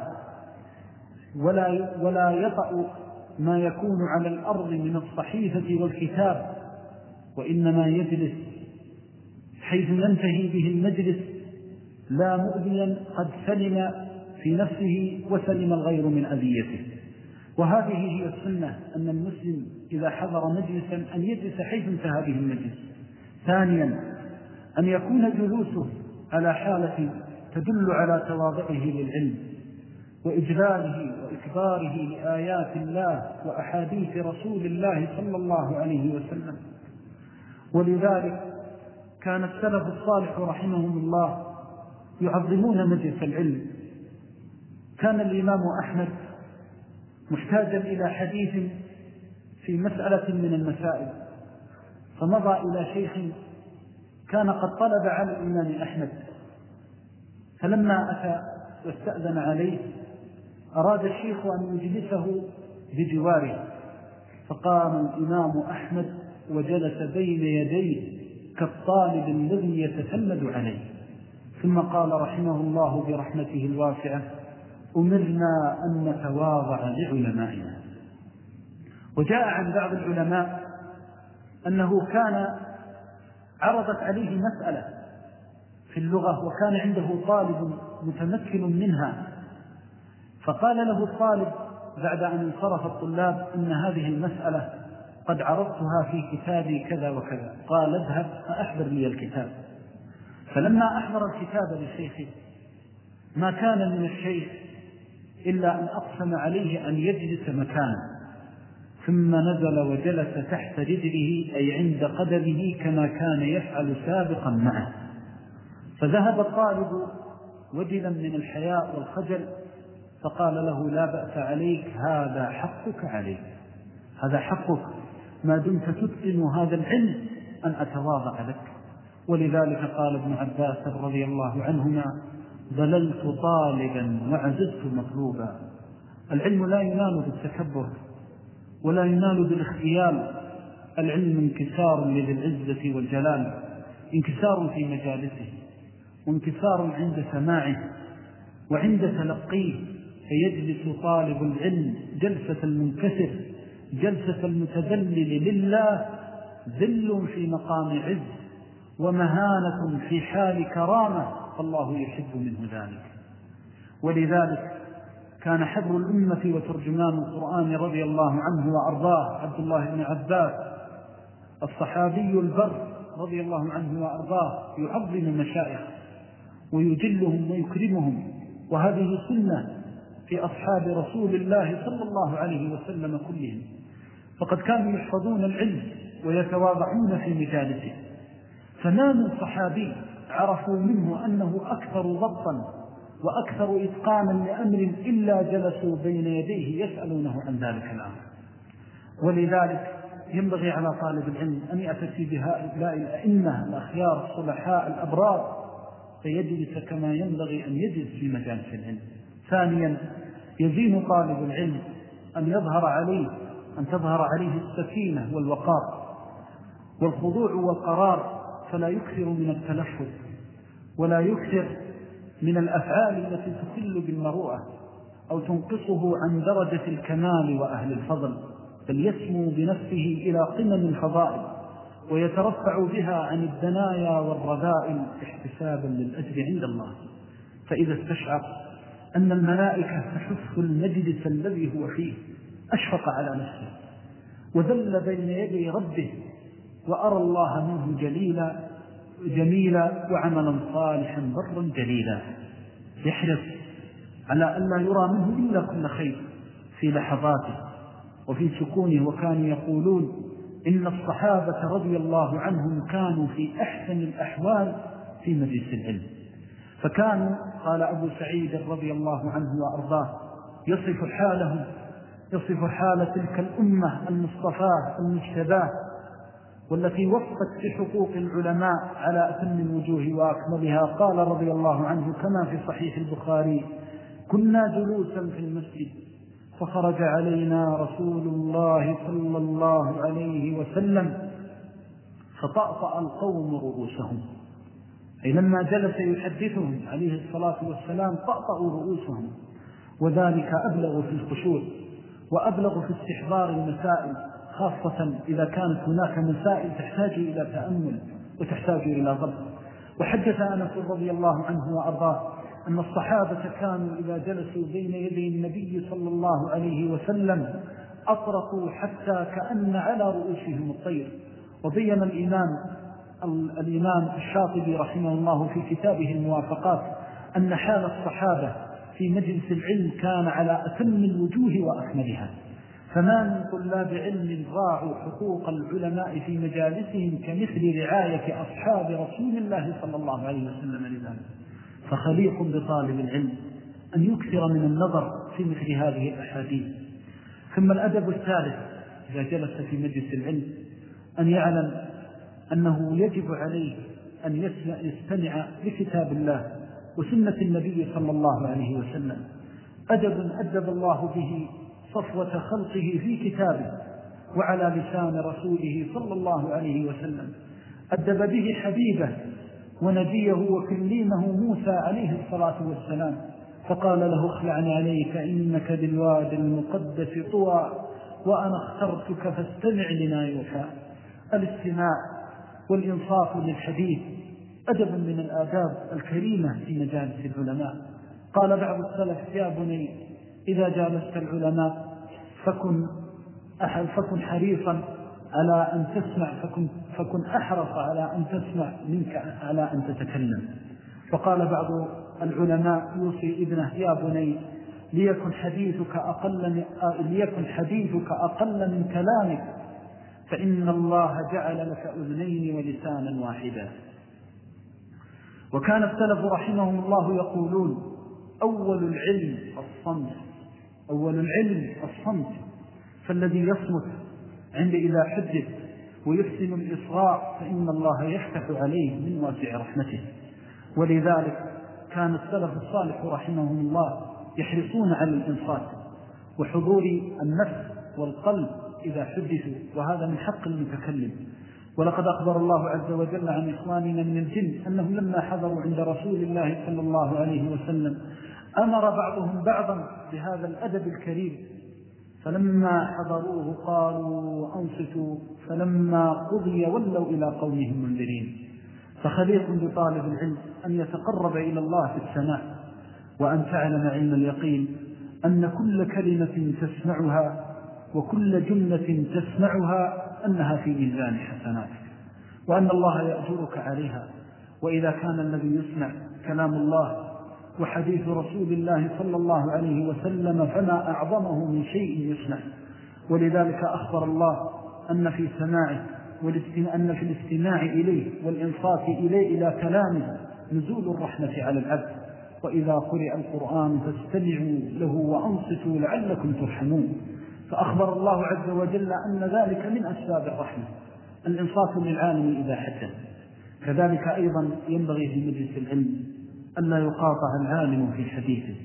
ولا يطأ ما يكون على الأرض من الصحيفة والكتاب، وإنما يجلس حيث ينتهي به المجلس لا مؤذيا قد سلم في نفسه وسلم الغير من أذيته. وهذه هي السنة، أن المسلم إذا حضر مجلسا أن يجلس حيث انتهى به المجلس. ثانيا أن يكون جلوسه على حالة تدل على تواضعه للعلم وإجلاله وإكباره لآيات الله وأحاديث رسول الله صلى الله عليه وسلم. ولذلك كان السلف الصالح رحمهم الله يعظمون مجلس العلم. كان الإمام أحمد محتاجا إلى حديث في مسألة من المسائل، فمضى إلى شيخ كان قد طلب على الإمام أحمد، فلما أتى واستأذن عليه أراد الشيخ أن يجلسه بجواره، فقام الإمام أحمد وجلس بين يديه كالطالب الذي يتسلد عليه، ثم قال رحمه الله برحمته الواسعة: أمرنا أن نتواضع لعلمائنا. وجاء عن بعض العلماء أنه كان عرضت عليه مسألة في اللغة وكان عنده طالب متمكن منها، فقال له الطالب بعد أن انصرف الطلاب: إن هذه المسألة قد عرضتها في كتابي كذا وكذا. قال: اذهب فأحضر لي الكتاب. فلما أحضر الكتاب للشيخ ما كان من الشيخ إلا أن أقسم عليه أن يجلس مكانه، ثم نزل وجلس تحت رجله أي عند قدمه كما كان يفعل سابقا معه. فذهب الطالب وجلا من الحياء والخجل، فقال له: لا بأس عليك، هذا حقك عليك، هذا حقك ما دمت تتقن هذا العلم أن أتواضع لك. ولذلك قال ابن عباس رضي الله عنهما: ظللت طالبا وعززت مطلوبا. العلم لا ينال بالتكبر ولا ينال بالاختيال، العلم انكسار لذي العزة والجلال، انكسار في مجالسه وانكسار عند سماعه وعند تلقيه، فيجلس طالب العلم جلسة المنكسر، جلسة المتذلل لله، ذل في مقام عز ومهانة في حال كرامة، فالله يحب منه ذلك. ولذلك كان حبر الأمة وترجمان القرآن رضي الله عنه وأرضاه عبد الله بن عباس الصحابي البر رضي الله عنه وأرضاه يعظم مشايخ ويجلهم ويكرمهم، وهذه سنة في أصحاب رسول الله صلى الله عليه وسلم كلهم، فقد كانوا يحفظون العلم ويتواضعون في مجالسه. فما من صحابي عرفوا منه أنه أكثر ضبطا وأكثر إتقانا لأمر إلا جلسوا بين يديه يسألونه عن ذلك الأمر. ولذلك ينبغي على طالب العلم أن يأتي بهؤلاء الأئمة الأخيار الصلحاء الأبرار فيجلس كما ينبغي أن يجلس في مجالس العلم. ثانيا، يزين طالب العلم أن تظهر عليه السكينة والوقار والخضوع والقرار، فلا يكثر من التلفظ ولا يكثر من الأفعال التي تخل بالمروءة أو تنقصه عن درجة الكمال وأهل الفضل، بل يسمو بنفسه إلى قمم الفضائل ويترفع بها عن الدنايا والرذائل احتسابا للأجر عند الله. فإذا استشعر أن الملائكة تحث المجلس الذي هو فيه أشفق على نفسه وذل بين يدي ربه وأرى الله منه جميلا وعملا صالحا برا جليلا، يحرص على أن لا يرى منه إلا كل خير في لحظاته وفي سكونه. وكانوا يقولون إن الصحابة رضي الله عنهم كانوا في أحسن الأحوال في مجلس العلم، فكانوا قال أبو سعيد رضي الله عنه وأرضاه يصف حال تلك الأمة المصطفاة المجتباه والتي وفقت في حقوق العلماء على أتم الوجوه وأكملها. قال رضي الله عنه كما في صحيح البخاري: كنا جلوسا في المسجد فخرج علينا رسول الله صلى الله عليه وسلم فطأطأ القوم رؤوسهم، أي لما جلس يحدثهم عليه الصلاة والسلام طأطأوا رؤوسهم، وذلك أبلغ في الخشوع وأبلغ في استحضار المسائل، خاصة إذا كانت هناك مسائل تحتاج إلى تأمل وتحتاج إلى ضبط. وحدث أنس رضي الله عنه وأرضاه أن الصحابة كانوا إذا جلسوا بين يدي النبي صلى الله عليه وسلم أطرقوا حتى كأن على رؤوسهم الطير. وبين الإمام الشاطبي رحمه الله في كتابه الموافقات أن حال الصحابة في مجلس العلم كان على أتم الوجوه وأكملها، فما من طلاب علم راعوا حقوق العلماء في مجالسهم كمثل رعاية أصحاب رسول الله صلى الله عليه وسلم لذلك. فخليق بطالب العلم أن يكثر من النظر في مثل هذه الأحاديث. ثم الأدب الثالث إذا جلس في مجلس العلم أن يعلم أنه يجب عليه أن يستمع لكتاب الله وسنة النبي صلى الله عليه وسلم، أدب الله به صفوة خلقه في كتابه وعلى لسان رسوله صلى الله عليه وسلم، أدب به حبيبه ونبيه وكليمه موسى عليه الصلاة والسلام، فقال له: اخلعني عليك إنك بالواد المقدس طوى وأنا اخترتك فاستمع لما يوحى. الاستماع والإنصاف للحديث أدب من الآداب الكريمة في مجالس العلماء. قال بعض السلف: يا بني إذا جالست العلماء فكن حريصا على أن تسمع، فكن أحرص على أن تسمع منك على أن تتكلم. فقال بعض العلماء يوصي ابنه: يا بني ليكن حديثك أقل من كلامك، فإن الله جعل لك أذنين ولسانا واحدا. وكان السلف رحمهم الله يقولون: أول العلم الصمت، فالذي يصمت عند إذا حدث ويحسن الإصغاء فإن الله يفتح عليه من واسع رحمته. ولذلك كان السلف الصالح رحمهم الله يحرصون على الإنصات وحضور النفس والقلب إذا حدثوا، وهذا من حق المتكلم. ولقد أخبر الله عز وجل عن إخواننا من الجن أنهم لما حضروا عند رسول الله صلى الله عليه وسلم أمر بعضهم بعضا بهذا الأدب الكريم، فلما حضروه قالوا أنصتوا، فلما قضي ولوا إلى قومهم منذرين. فخليق بطالب العلم أن يتقرب إلى الله في السماع، وأن تعلم علم اليقين أن كل كلمة تسمعها وكل جملة تسمعها أنها في ميزان حسناتك، وأن الله يأجرك عليها. وإذا كان الذي يسمع كلام الله وحديث رسول الله صلى الله عليه وسلم فما أعظمه من شيء يسمع. ولذلك أخبر الله أن في سماعه أن في الاستماع إليه والإنصات إليه إلى كلامه نزول الرحمة على العبد. وإذا قرئ القرآن فاستمعوا له وأنصتوا لعلكم ترحمون. فأخبر الله عز وجل أن ذلك من أسباب الرحمة، الإنصات للعالم إذا حدث. كذلك أيضا ينبغي في مجلس العلم أن لا يقاطع العالم في حديثه،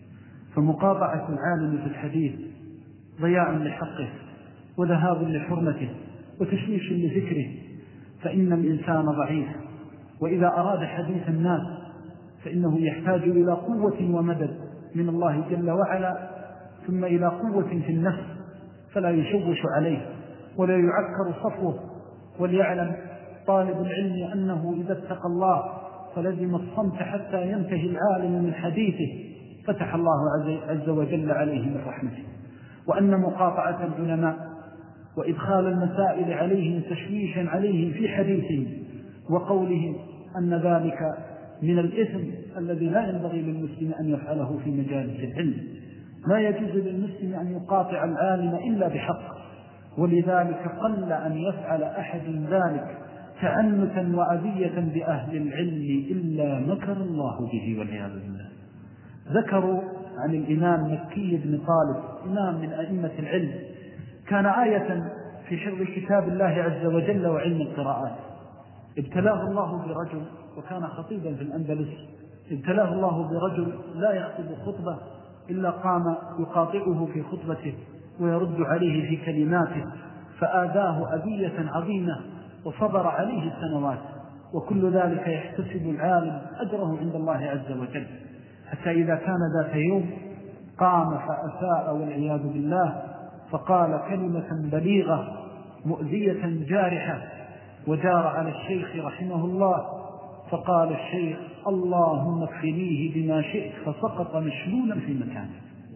فمقاطعة العالم في الحديث ضياع لحقه وذهاب لحرمته وتشويش لذكره، فإن الإنسان ضعيف، وإذا أراد حديث الناس فإنه يحتاج إلى قوة ومدد من الله جل وعلا، ثم إلى قوة في النفس فلا يشوش عليه ولا يعكر صفوه. وليعلم طالب العلم أنه إذا اتقى الله فلزم الصمت حتى ينتهي العالم من حديثه فتح الله عز وجل عليه من رحمته. وأن مقاطعة العلماء وإدخال المسائل عليهم تشويشا عليهم في حديثهم وقولهم أن ذلك من الإثم الذي لا ينبغي للمسلم أن يفعله في مجالس العلم. لا يجوز للمسلم أن يقاطع العالم إلا بحق، ولذلك قل أن يفعل أحد ذلك تعنتا وأذية بأهل العلم إلا مكر الله به والعياذ بالله. ذكروا عن الإمام مكي بن طالب إمام من أئمة العلم، كان آية في حفظ كتاب الله عز وجل وعلم القراءات. ابتلاه الله برجل، وكان خطيبا في الأندلس، ابتلاه الله برجل لا يخطب خطبة إلا قام يقاطعه في خطبته ويرد عليه في كلماته، فآذاه أذية عظيمة وصبر عليه سنوات. وكل ذلك يحتسب العالم أجره عند الله عز وجل، حتى إذا كان ذات يوم قام فأساء والعياذ بالله، فقال كلمة بليغة مؤذية جارحة وجار على الشيخ رحمه الله، فقال الشيخ اللهم اكفنيه بما شئت، فسقط مشلولا في مكانه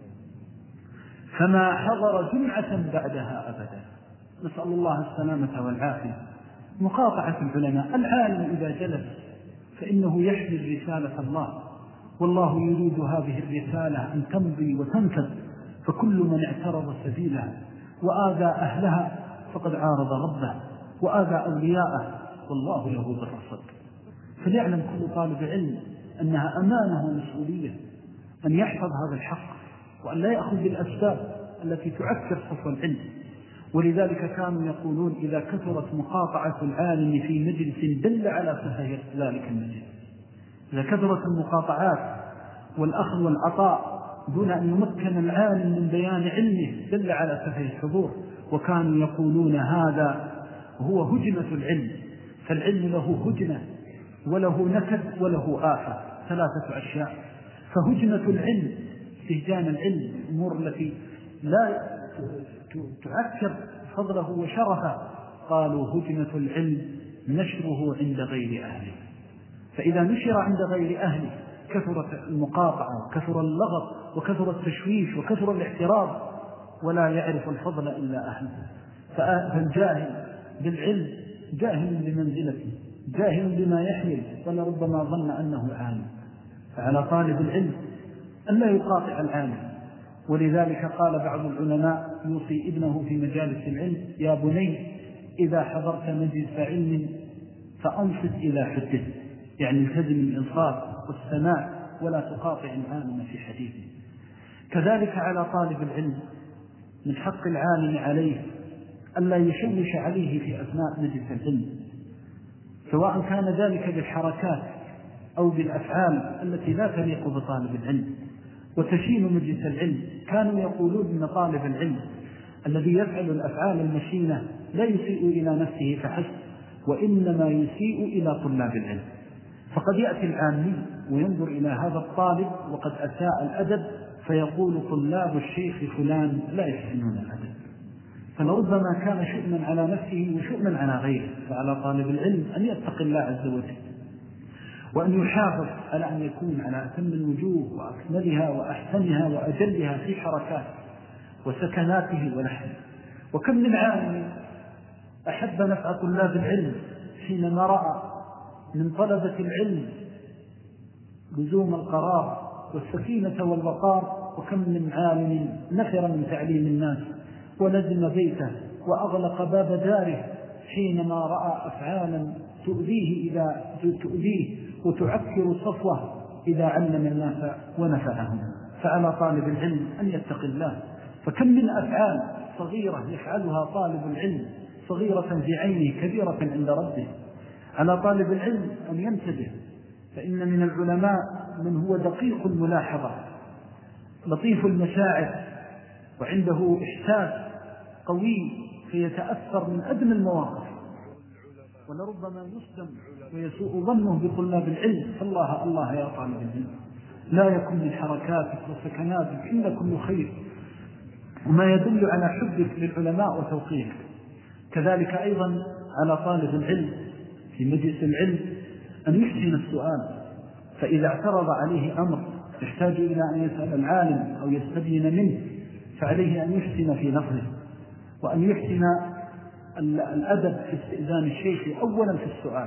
فما حضر جمعة بعدها أبدا. نسأل الله السلامة والعافية. مقاطعة العلماء، العالم إذا جلس فإنه يحمل رسالة الله، والله يريد هذه الرسالة أن تمضي وتنفذ، فكل من اعترض سبيلها وآذى أهلها فقد عارض ربه وآذى أولياءه، والله له بالرصد. فليعلم كل طالب علم أنها أمانة ومسؤولية أن يحفظ هذا الحق، وأن لا يأخذ بالأسباب التي تعكر صفو العلم. ولذلك كانوا يقولون إذا كثرت مقاطعة العالم في مجلس دل على سفه ذلك المجلس. إذا كثرت المقاطعات والأخذ والعطاء دون أن يمكن العالم من بيان علمه دل على سفه الحضور. وكانوا يقولون هذا هو هجنة العلم، فالعلم له هجنة وله نكد وله آفة، ثلاثة أشياء. فهجنة العلم استهجان العلم، الأمور التي لا تعكر فضله وشرفه. قالوا هجنة العلم نشره عند غير أهله، فإذا نشر عند غير أهله كثرت المقاطعة وكثر اللغط وكثر التشويش وكثر الاحتراز، ولا يعرف الفضل إلا أهله. فالجاهل بالعلم جاهل بمنزلته، جاهل بما يحمل، ولربما ظن أنه عالم. فعلى طالب العلم أن لا يقاطع العالم. ولذلك قال بعض العلماء يوصي ابنه في مجالس العلم: يا بني إذا حضرت مجلس علم فأنصت إلى حدث، يعني التزم الإنصات والسماع ولا تقاطع العالم في حديثه. كذلك على طالب العلم من حق العالم عليه ألا يشوش عليه في أثناء مجلس العلم، سواء كان ذلك بالحركات أو بالأفعال التي لا تليق بطالب العلم وتشين مجلس العلم. كانوا يقولون إن طالب العلم الذي يفعل الأفعال المشينة لا يسيء إلى نفسه فحسب، وإنما يسيء إلى طلاب العلم. فقد يأتي العامي وينظر إلى هذا الطالب وقد أساء الأدب فيقول طلاب الشيخ فلان لا يحسنون الأدب، فلربما كان شؤما على نفسه وشؤما على غيره. فعلى طالب العلم أن يتقي الله عز وجل. وأن يحافظ على أن يكون على أتم الوجوه وأكملها وأحسنها وأجلها في حركاته وسكناته ولحنه. وكم من عالم أحب نفع طلاب العلم حينما رأى من طلبة العلم لزوم القرار والسكينة والوقار، وكم من عالم نفر من تعليم الناس ولزم بيته وأغلق باب داره حينما رأى أفعالا تؤذيه وتعكر صفوه إذا علم الناس ونفعهم. فعلى طالب العلم أن يتقي الله. فكم من أفعال صغيرة يفعلها طالب العلم صغيرة في عينه كبيرة عند ربه. على طالب العلم أن ينتبه، فإن من العلماء من هو دقيق الملاحظة لطيف المشاعر وعنده إحساس قوي فيتأثر من أدنى المواقف، ولربما يصدم ويسوء ظنه بطلاب العلم. فالله الله يا طالب العلم، لا يكن من حركاتك وسكناتك إلا كل خير وما يدل على حبك للعلماء وتوقيرك. كذلك أيضا على طالب العلم في مجلس العلم أن يحسن السؤال، فإذا اعترض عليه أمر يحتاج إلى أن يسأل العالم أو يستبين منه فعليه أن يحسن في لفظه، وأن يحسن الأدب في استئذان الشيخ أولا في السؤال،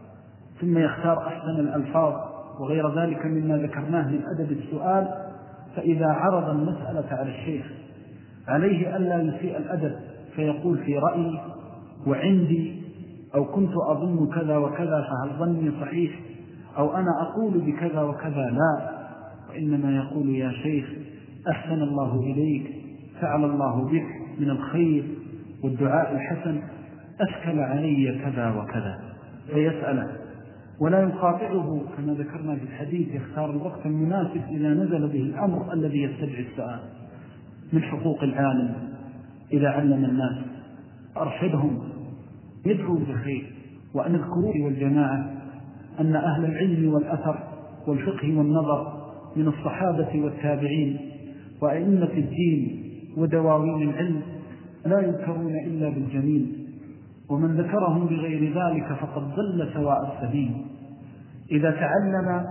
ثم يختار أحسن الألفاظ وغير ذلك مما ذكرناه من أدب السؤال. فإذا عرض المسألة على الشيخ عليه ألا يسيء الأدب فيقول في رأيي وعندي، أو كنت أظن كذا وكذا فهل ظني صحيح، أو أنا أقول بكذا وكذا، لا، وإنما يقول يا شيخ أحسن الله إليك، فعل الله بك من الخير والدعاء الحسن، أشكل علي كذا وكذا، فيسأله ولا يقاطعه كما ذكرنا في الحديث، يختار الوقت المناسب إذا نزل به الأمر الذي يستدعي السؤال. من حقوق العالم إذا علم الناس أرشدهم يدعو بالخير. وأن اذكروا والجماعة أن أهل العلم والأثر والفقه والنظر من الصحابة والتابعين وأئمة الدين ودواوين العلم لا يذكرون إلا بالجميل، ومن ذكرهم بغير ذلك فقد ضل سواء السبيل. إذا تعلم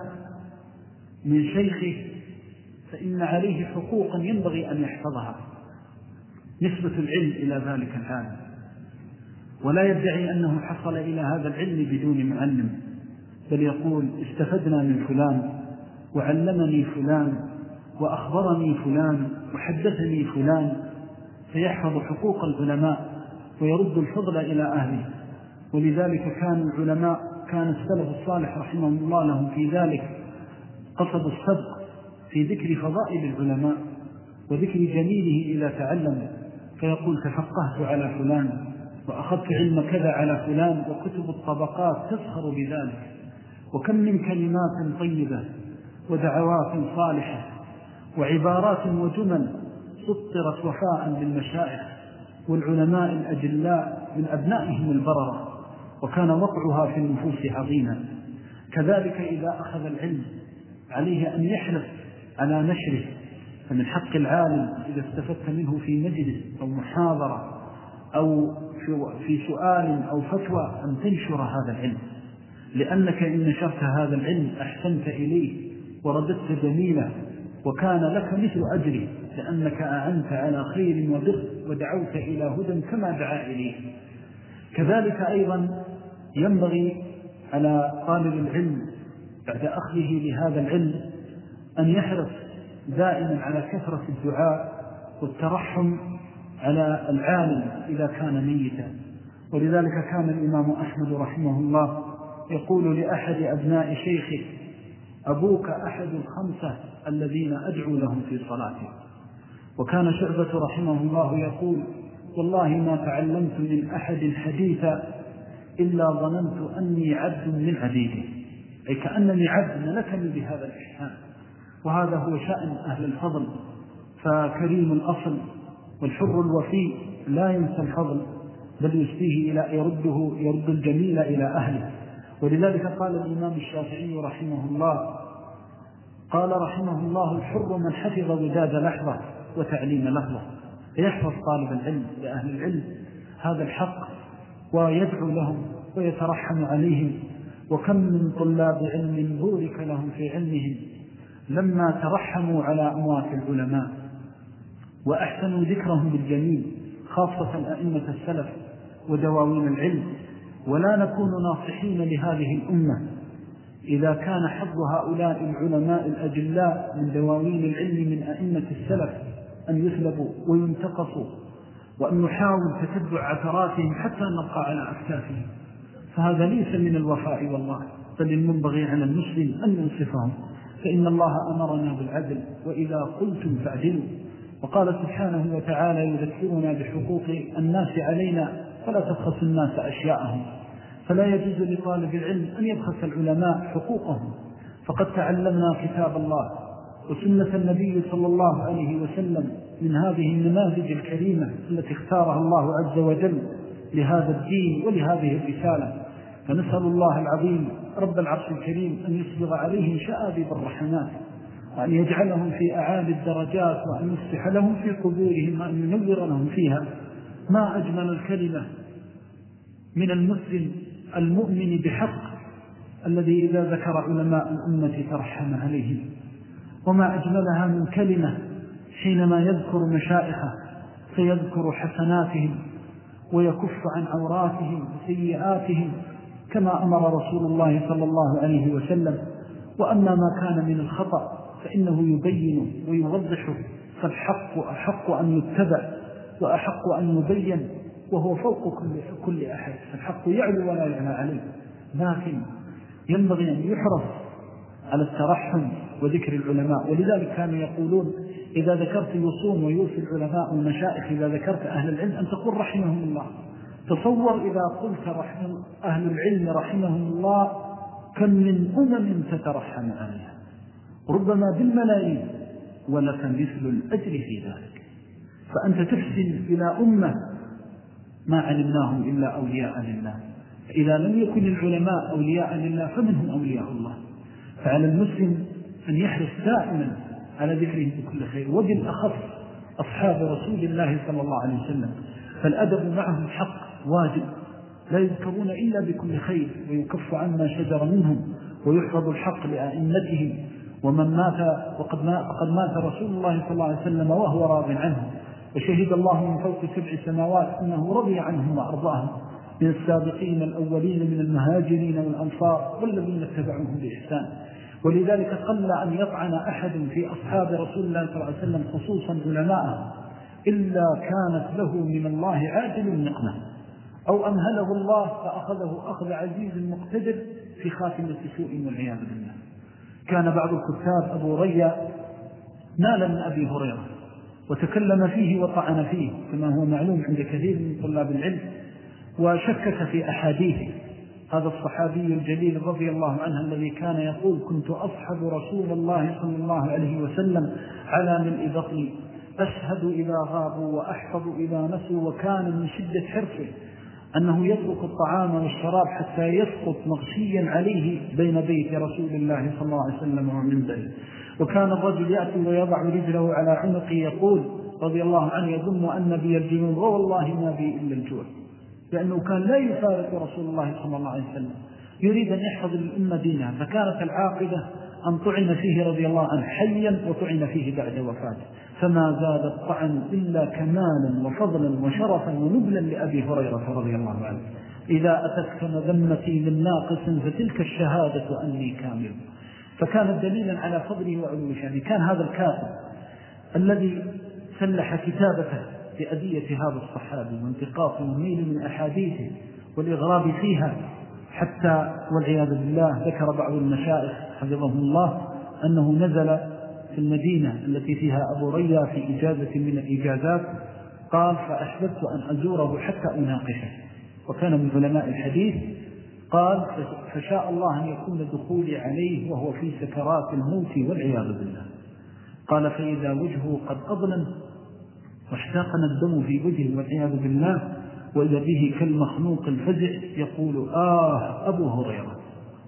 من شيخه فإن عليه حقوقا ينبغي أن يحفظها، نسبة العلم إلى ذلك العالم، ولا يدعي أنه حصل إلى هذا العلم بدون معلم، بل يقول استفدنا من فلان وعلمني فلان وأخبرني فلان وحدثني فلان، فيحفظ حقوق العلماء ويرد الفضل إلى أهله. ولذلك كان العلماء، كان السلف الصالح رحمه الله لهم في ذلك قصد الصدق في ذكر فضائل العلماء وذكر جميله إذا تعلم، فيقول تفقهت على فلان وأخذت علم كذا على فلان، وكتب الطبقات تسخر بذلك. وكم من كلمات طيبة ودعوات صالحة وعبارات وجمل سطرت وفاء بالمشايخ والعلماء الأجلاء من أبنائهم البررة، وكان وقعها في النفوس عظيما. كذلك إذا أخذ العلم عليه أن يحرص على نشره، فمن حق العالم إذا استفدت منه في مجلس أو محاضرة أو في سؤال أو فتوى أن تنشر هذا العلم، لأنك إن نشرت هذا العلم أحسنت إليه ورددت جميله، وكان لك مثل أجره، لأنك أعنت على خير وبر ودعوت إلى هدى كما دعا إليه. كذلك أيضا ينبغي على طالب العلم بعد أخذه لهذا العلم أن يحرص دائما على كثرة الدعاء والترحم على العالم إذا كان ميتا. ولذلك كان الإمام أحمد رحمه الله يقول لأحد أبناء شيخه أبوك أحد الخمسة الذين أدعو لهم في صلاتي. وكان شعبة رحمه الله يقول والله ما تعلمت من أحد حديثا إلا ظننت أني عبد من عبيده، أي كأنني عبد ملكني بهذا الإحسان. وهذا هو شأن أهل الفضل، فكريم الأصل والحر الوفي لا ينسى الفضل بل يسديه إلى يرد الجميل إلى أهله. ولذلك قال الإمام الشافعي رحمه الله، قال رحمه الله الحر من حفظ وداد لحظة وتعليم لحظة. فيحفظ طالب العلم لأهل العلم هذا الحق ويدعو لهم ويترحم عليهم وكم من طلاب علم بورك لهم في علمهم لما ترحموا على أموات العلماء وأحسنوا ذكرهم بالجميل، خاصة أئمة السلف ودواوين العلم. ولا نكون ناصحين لهذه الأمة إذا كان حظ هؤلاء العلماء الأجلاء من دواوين العلم من أئمة السلف أن يثلبوا وينتقصوا، وأن نحاول تتبع عثراتهم حتى نبقى على أكتافهم، فهذا ليس من الوفاء والله، بل المنبغي على المسلم أن ينصفهم، فإن الله أمرنا بالعدل وإذا قلتم فاعدلوا. وقال سبحانه وتعالى يذكرنا بحقوق الناس علينا فلا تبخسوا الناس أشياءهم، فلا يجوز لطالب العلم أن يبخس العلماء حقوقهم، فقد تعلمنا كتاب الله وسنة النبي صلى الله عليه وسلم من هذه النماذج الكريمة التي اختارها الله عز وجل لهذا الدين ولهذه الرسالة. فنسأل الله العظيم رب العرش الكريم أن يسبغ عليهم شآبيب الرحمات، وأن يجعلهم في أعالي الدرجات، وأن يصلح لهم في قبورهم، وأن ينور لهم فيها. ما أجمل الكلمة من المسلم المؤمن بحق الذي إذا ذكر علماء الأمة ترحم عليهم، وما أجملها من كلمة حينما يذكر مشائخه فيذكر حسناتهم ويكف عن عوراتهم وسيئاتهم كما أمر رسول الله صلى الله عليه وسلم. وأما ما كان من الخطأ فإنه يبين ويوضحه، فالحق أحق أن يتبع وأحق أن يبين، وهو فوق كل أحد، فالحق يعلو ولا يعلى عليه. لكن ينبغي أن يحرص على الترحم وذكر العلماء. ولذلك كانوا يقولون إذا ذكرت يصوم ويوصي العلماء والمشائخ، إذا ذكرت أهل العلم أن تقول رحمهم الله. تصور إذا قلت أهل العلم رحمهم الله كم من تترحم عليها، ربما بالملايين، ولك مثل الأجر في ذلك. فأنت تحسن إلى أمة ما علمناهم إلا أولياء لله، فإذا لم يكن العلماء أولياء لله فمن هم أولياء الله؟ فعلى المسلم أن يحرص دائما على ذكرهم بكل خير، وبالأخص أصحاب رسول الله صلى الله عليه وسلم، فالأدب معهم حق واجب، لا يذكرون إلا بكل خير، ويكف عما شجر منهم، ويحفظ الحق لأئمتهم. ومن مات فقد مات رسول الله صلى الله عليه وسلم وهو راض عنه، وشهد الله من فوق 7 سماوات أنه رضي عنهم وأرضاهم من السابقين الأولين من المهاجرين والأنصار والذين اتبعوهم بإحسان. ولذلك قل أن يطعن أحد في أصحاب رسول الله صلى الله عليه وسلم خصوصا علماءه إلا كانت له من الله عاجل النقمة، أو أمهله الله فأخذه أخذ عزيز مقتدر في خاتمة سوء والعياذ بالله. كان بعض الكتاب أبو ريا نال من أبي هريرة وتكلم فيه وطعن فيه كما هو معلوم عند كثير من طلاب العلم، وشكك في أحاديثه. هذا الصحابي الجليل رضي الله عنه الذي كان يقول كنت أصحب رسول الله صلى الله عليه وسلم على ملء بطني، أشهد إذا غابوا وأحفظ إذا نسوا، وكان من شدة حرصه أنه يترك الطعام والشراب حتى يسقط مغشيا عليه بين بيت رسول الله صلى الله عليه وسلم ومنبره. وكان الرجل يأتي ويضع رجله على عنقه يقول رضي الله عنه يظن أن بي الجنون والله ما بي إلا الجوع، لأنه كان لا يفارق رسول الله صلى الله عليه وسلم، يريد أن يحفظ للأمة دينها. فكانت العاقبة أن طعن فيه رضي الله عنه حيا وطعن فيه بعد وفاته، فما زاد الطعن إلا كمالا وفضلا وشرفا ونبلا لأبي هريرة رضي الله عنه. إذا أتتك مذمتي من ناقص فتلك الشهادة أني كامل. فكان دليلا على فضله وعلو شأنه. كان هذا الكاتب الذي سلح كتابته بأذية هذا الصحابي وانتقاصه وميل من أحاديثه والإغراب فيها، حتى والعياذ بالله ذكر بعض المشائخ حفظهم الله أنه نزل في المدينة التي فيها أبو ريا في إجازة من الإجازات، قال فأحببت أن أزوره حتى أناقشه، وكان من علماء الحديث. قال فشاء الله أن يكون دخولي عليه وهو في سكرات الموت والعياذ بالله. قال فإذا وجهه قد أظلم واحتاقنا الدم في وجهه والعياذ بالله، وإذا به كالمخنوق الفزع يقول أبو هريرة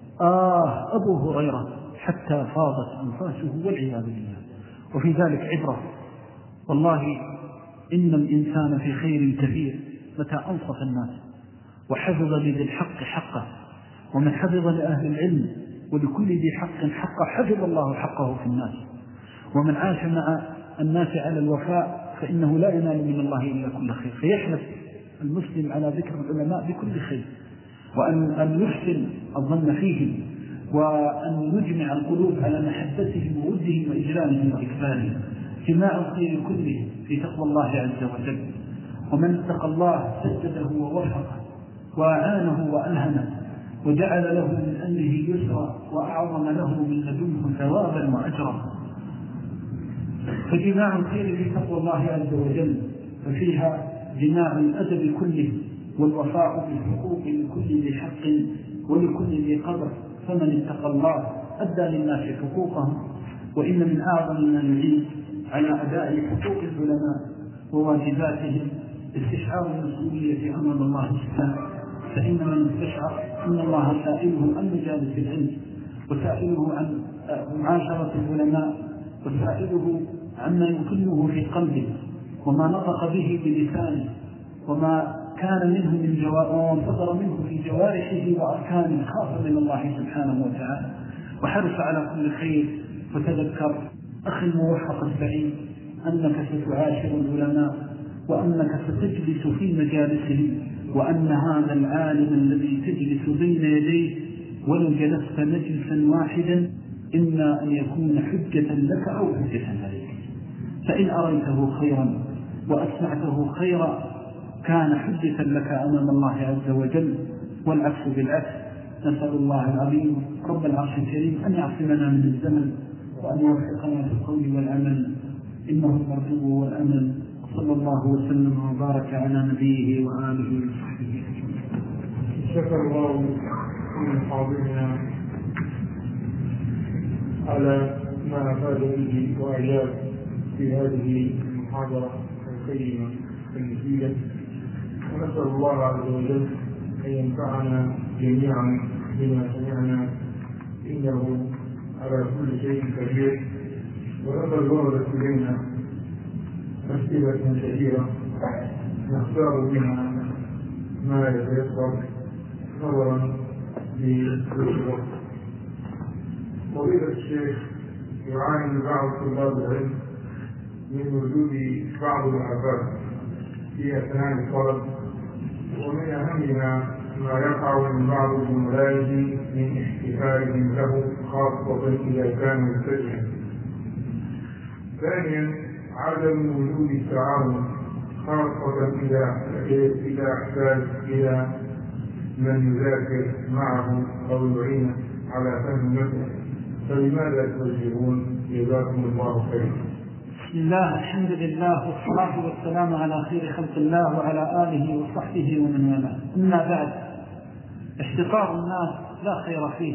أبو هريرة، حتى فاضت أنفاسه والعياذ بالله. وفي ذلك عبرة، والله إن الإنسان في خير كثير متى أنصف الناس وحفظ لذي الحق حقه ومن حفظ لأهل العلم ولكل ذي حق حقه حفظ الله حقه في الناس. ومن عاش مع الناس على الوفاء فإنه لا ينال من الله إلا كل خير. فيحرص المسلم على ذكر العلماء بكل خير، وأن يحسن الظن فيهم، وأن يجمع القلوب على محبتهم وودهم وإجلالهم وإكبارهم، جماع الخير كله في تقوى الله عز وجل. ومن اتقى الله سدده ووفقه وأعانه وألهمه وجعل له من أمره يسرا وأعظم له من لدنه ثوابا وأجرا. فجماع الخير في تقوى الله عز وجل، ففيها جماع الأدب كله والوفاء بالحقوق لكل ذي حق ولكل ذي قدر. فمن اتقى الله أدى للناس حقوقهم. وإن من أعظم ما يعين على أداء حقوق العلماء وواجباتهم استشعار المسؤولية أمام الله سبحانه. فإن من استشعر أن الله سائله عن مجالس العلم، وسائله عن معاشرة العلماء، وسائله عما يكنه في قلبه وما نطق به بلسانه وما كان منه من وانفضر منه في جوارحه وأركانه خاف من الله سبحانه وتعالى، وحرص على كل خير. وتذكر أخي الموفق السعيد أنك ستعاشر العلماء، وأنك ستجلس في مجالسهم، وأن هذا العالم الذي تجلس بين يديه ولو جلست مجلسا واحدا إما أن يكون حجة لك أو حجة عليك. فإن أريته خيرا وأسمعته خيرا كان حجة لك أمام الله عز وجل، والعكس بالعكس. نسأل الله العظيم رب العرش الكريم أن يعصمنا من الزمن، وأن يوفقنا في القول والعمل، إنه المرجو والأمل. صلى الله وسلم وبارك على نبيه وآله وصحبه. شكر الله من حاضرنا على ما أفاد به وأجاب في هذه المحاضرة القيمة المفيدة، ونسأل الله عز وجل أن ينفعنا جميعا بما سمعنا، إنه على كل شيء قدير. ولقد وردت إلينا أسئلة كثيرة نختار منها ما يتيسر نظرا للوقت. فضيلة الشيخ، يعاني بعض طلاب العلم من وجود بعض الآفات في أثناء الطلب، ومن أهمها ما يقع من بعض الزملاء من احتفالهم له، خاصة إذا كان مبتدئا. ثانيا عدم وجود التعاون، خاصة إذا احتاج إلى من يذاكر معه أو يعينه على فهم المسألة. فلماذا توجهون؟ جزاكم الله خيرا. بسم الله، الحمد لله، والصلاة والسلام على خير خلق الله وعلى آله وصحبه ومن والاه. أما بعد، احتقار الناس لا خير فيه،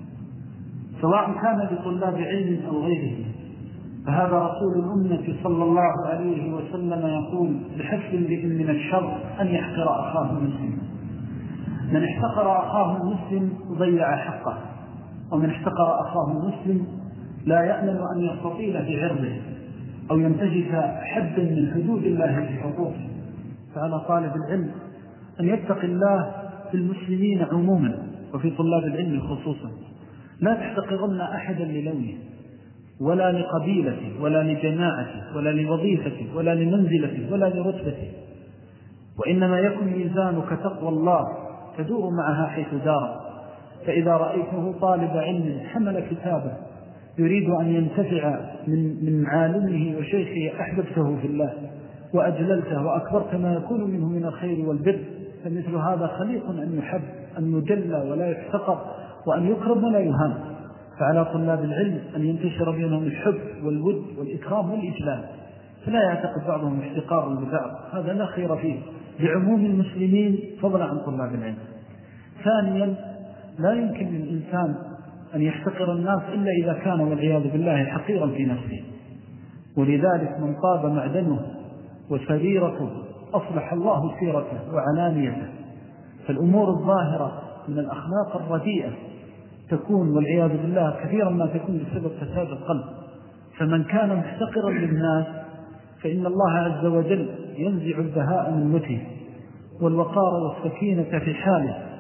سواء كان لطلاب علم أو غيره. فهذا رسول الأمة صلى الله عليه وسلم يقول: بحسب امرئ من الشر أن يحقر أخاه المسلم. من احتقر أخاه المسلم ضيع حقه، ومن احتقر أخاه المسلم لا يأمن أن يستطيل في عرضه أو ينتجس حدا من حدود الله في حقوقه. فعلى طالب العلم أن يتقي الله في المسلمين عموما وفي طلاب العلم خصوصا. لا تحتقرن أحدا للونه ولا لقبيلته ولا لجماعته ولا لوظيفته ولا لمنزلته ولا لرتبته، وإنما يكن ميزانك تقوى الله تدور معها حيث دار. فإذا رأيته طالب علم حمل كتابه يريد أن ينتفع من عالمه وشيخه، أحببته في الله وأجللته وأكبرت ما يكون منه من الخير والبر، فمثل هذا خليق أن يحب، أن يجلى ولا يحتقر، وأن يكرم ولا يهان. فعلى طلاب العلم أن ينتشر بينهم الحب والود والإكرام والإجلال، فلا يعتقد بعضهم احتقار لبعض، هذا لا خير فيه لعموم المسلمين فضلا عن طلاب العلم. ثانيا، لا يمكن للإنسان أن يحتقر الناس إلا إذا كان والعياذ بالله حقيرا في نفسه. ولذلك من طاب معدنه وسريرته أصلح الله سيرته وعنانيته. فالأمور الظاهرة من الأخلاق الرديئة تكون والعياذ بالله كثيرا ما تكون بسبب فساد القلب. فمن كان محتقرا للناس فإن الله عز وجل ينزع البهاء من وجهه والوقار والسكينة في حاله،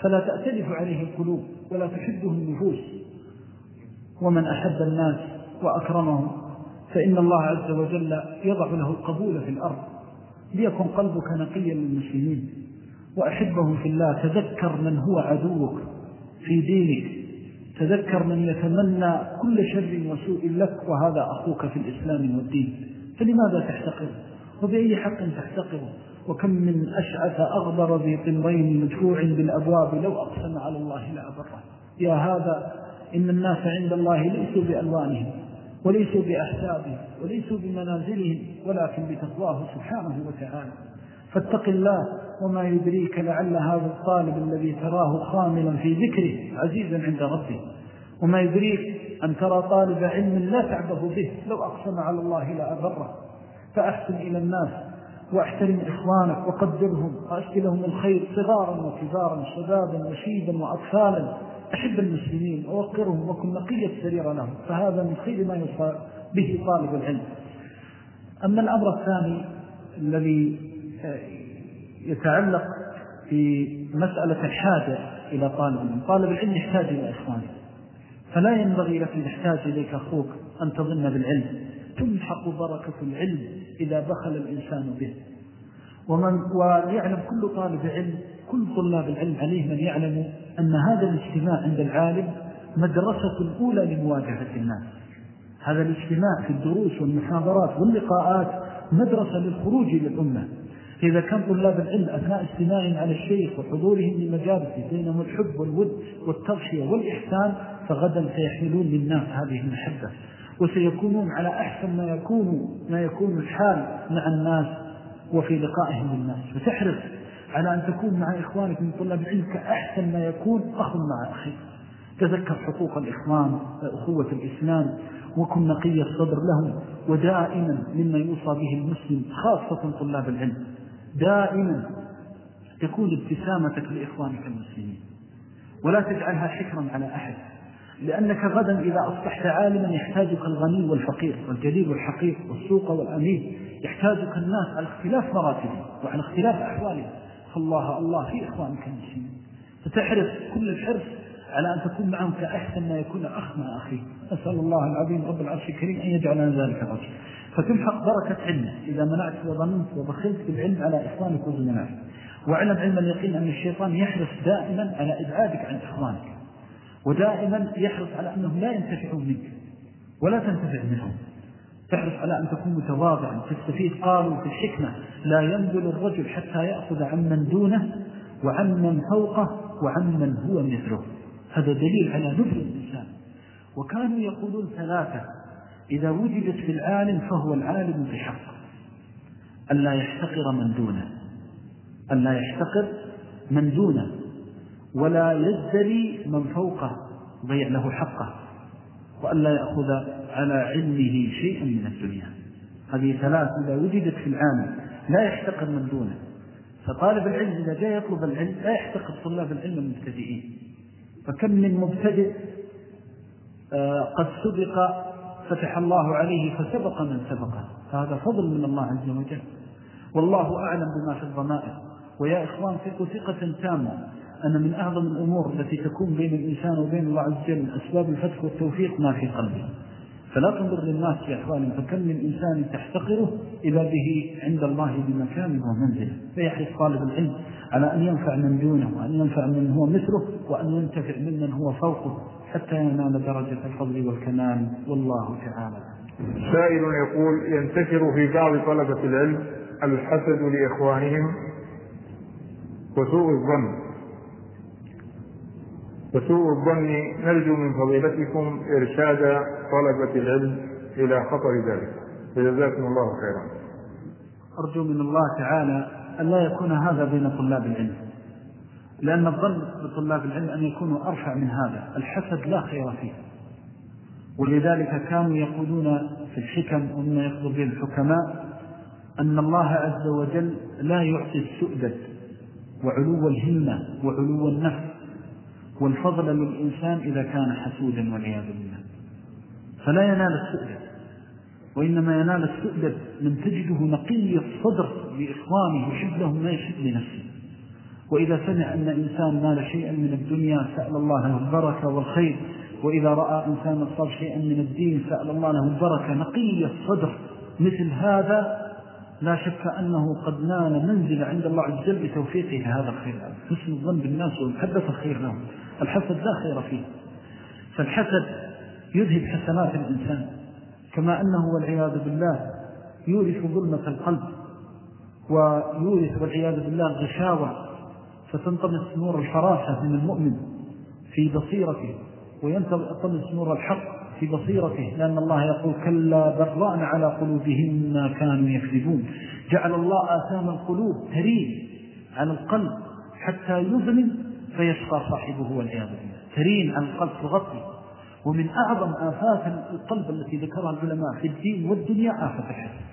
فلا تأتلف عليه القلوب ولا تحده النفوس. ومن أحب الناس وأكرمهم فإن الله عز وجل يضع له القبول في الأرض. ليكن قلبك نقيا للمسلمين وأحبهم في الله. تذكر من هو عدوك في دينك، تذكر من يتمنى كل شر وسوء لك وهذا أخوك في الإسلام والدين. فلماذا تحتقر؟ وبأي حق تحتقر؟ وكم من أشعث أغبر ذي طمرين مدفوع بالأبواب لو أقسم على الله لأبره. يا هذا إن الناس عند الله ليسوا بألوانهم وليسوا بأحسابهم وليسوا بمنازلهم ولكن بتقواه سبحانه وتعالى. فاتق الله. وما يدريك لعل هذا الطالب الذي تراه خاملا في ذكره عزيزا عند ربه. وما يدريك أن ترى طالب علم لا تعبه به لو أقسم على الله لأبره. فأحسن إلى الناس واحترم إخوانك وقدرهم وأشكي لهم الخير صغارا وكبارا شبابا وشيبا وأطفالا. أحب المسلمين ووقرهم وكن نقي السرير لهم، فهذا من خير ما يصاب به طالب العلم. أما الأمر الثاني الذي يتعلق في مسألة الحاجة إلى طالب العلم. طالب العلم يحتاج إلى إخوانه، فلا ينبغي لك أن يحتاج إليك أخوك أن تظن بالعلم. تمحق بركة العلم إذا بخل الإنسان به. ويعلم كل طالب علم، كل طلاب العلم عليه من يعلم أن هذا الاجتماع عند العالم مدرسة أولى لمواجهة الناس. هذا الاجتماع في الدروس والمحاضرات واللقاءات مدرسة للخروج للأمة. إذا كان طلاب العلم أثناء استماعهم على الشيخ وحضورهم لمجالسه بينهم الحب والود والتغشية والإحسان، فغدا سيحملون للناس هذه المحبة وسيكونون على أحسن ما يكون الحال مع الناس وفي لقائهم بالناس. فتحرص على أن تكون مع إخوانك من طلاب العلم كأحسن ما يكون أخ مع أخي. تذكر حقوق الإخوان وأخوة الإسلام وكن نقي الصدر لهم. ودائما مما يوصى به المسلم خاصة طلاب العلم دائما تكون ابتسامتك لإخوانك المسلمين ولا تجعلها حكرا على أحد، لأنك غدا إذا أصبحت عالما يحتاجك الغني والفقير والجليل والحقير والسوق والأمير، يحتاجك الناس على اختلاف مراتبهم وعلى اختلاف أحوالهم. فالله الله في إخوانك المسلمين، فتحرص كل الحرص على أن تكون معهم كأحسن ما يكون أخ مع أخيه. أسأل الله العظيم رب العرش الكريم أن يجعلنا ذلك الرجل. فتمحق بركة علمك إذا منعت وظننت وبخلت بالعلم على إخوانك وزملائك. واعلم علم اليقين أن الشيطان يحرص دائما على إبعادك عن إخوانك، ودائما يحرص على أنهم لا ينتفعون منك ولا تنتفع منهم. تحرص على أن تكون متواضعا تستفيد. قالوا في الحكمة لا ينبل الرجل حتى يأخذ عن من دونه وعن من فوقه وعن من هو مثله. هذا دليل على نبل الإنسان. وكانوا يقولون ثلاثة إذا وجدت في العالم فهو العالم بحق: ألا يحتقر من دونه، ألا يحتقر من دونه، ولا يزدري من فوقه ضيع له حقه، وألا يأخذ على علمه شيئا من الدنيا. هذه ثلاث إذا وجدت في العالم لا يحتقر من دونه. فطالب العلم إذا جاء يطلب العلم لا يحتقر طلاب العلم المبتدئين. فكم من مبتدئ قد سبق فتح الله عليه فسبق من سبقه، فهذا فضل من الله عز وجل، والله أعلم بما في الضمائر. ويا إخوان ثقوا ثقة تامة أن من أعظم الأمور التي تكون بين الإنسان وبين الله عز وجل أسباب الفتح والتوفيق ما في قلبه. فلا تنظر للناس في أحوالهم، فكم من إنسان تحتقره إذا به عند الله بمكان ومنزل. فيحرص طالب العلم على أن ينفع من دونه وأن ينفع من هو مثله وأن ينتفع ممن هو فوقه حتى ينال درجة الفضل والكمال، والله تعالى. سائل يقول: ينتشر في بعض طلبة العلم الحسد لإخوانهم وسوء الظن، نرجو من فضيلتكم إرشاد طلبة العلم إلى خطر ذلك، فجزاكم الله خيرا. أرجو من الله تعالى أن لا يكون هذا بين طلاب العلم، لأن الظن بطلاب العلم أن يكونوا أرفع من هذا. الحسد لا خير فيه، ولذلك كانوا يقولون في الحكم ومما يقضي به الحكماء أن الله عز وجل لا يعطي السؤدد وعلو الهمة وعلو النفس والفضل للإنسان إذا كان حسودا والعياذ بالله. فلا ينال السؤدد، وإنما ينال السؤدد من تجده نقي الصدر لإخوانه يحب لهم ما يحب لنفسه، وإذا سمع أن إنسان نال شيئا من الدنيا سأل الله له البركة والخير، وإذا رأى إنسان أصاب شيئا من الدين سأل الله له البركة. نقي الصدر مثل هذا لا شك أنه قد نال منزل عند الله عز وجل بتوفيقه هذا الخير. حسن الظن بالناس ومحبة الخير لهم. الحسد لا خير فيه، فالحسد يذهب حسنات الإنسان، كما أنه والعياذ بالله يورث ظلمة القلب، ويورث والعياذ بالله الغشاوة، فتنطمس نور الفراسة من المؤمن في بصيرته، وينطمس نور الحق في بصيرته، لأن الله يقول كلا بران على قلوبهم ما كانوا يكذبون. جعل الله آثام القلوب ترين على القلب حتى يظلم فيشقى صاحبه والعياذ بالله. ترين على القلب تغطي. ومن أعظم آفات القلب التي ذكرها العلماء في الدين والدنيا آفة الحسد.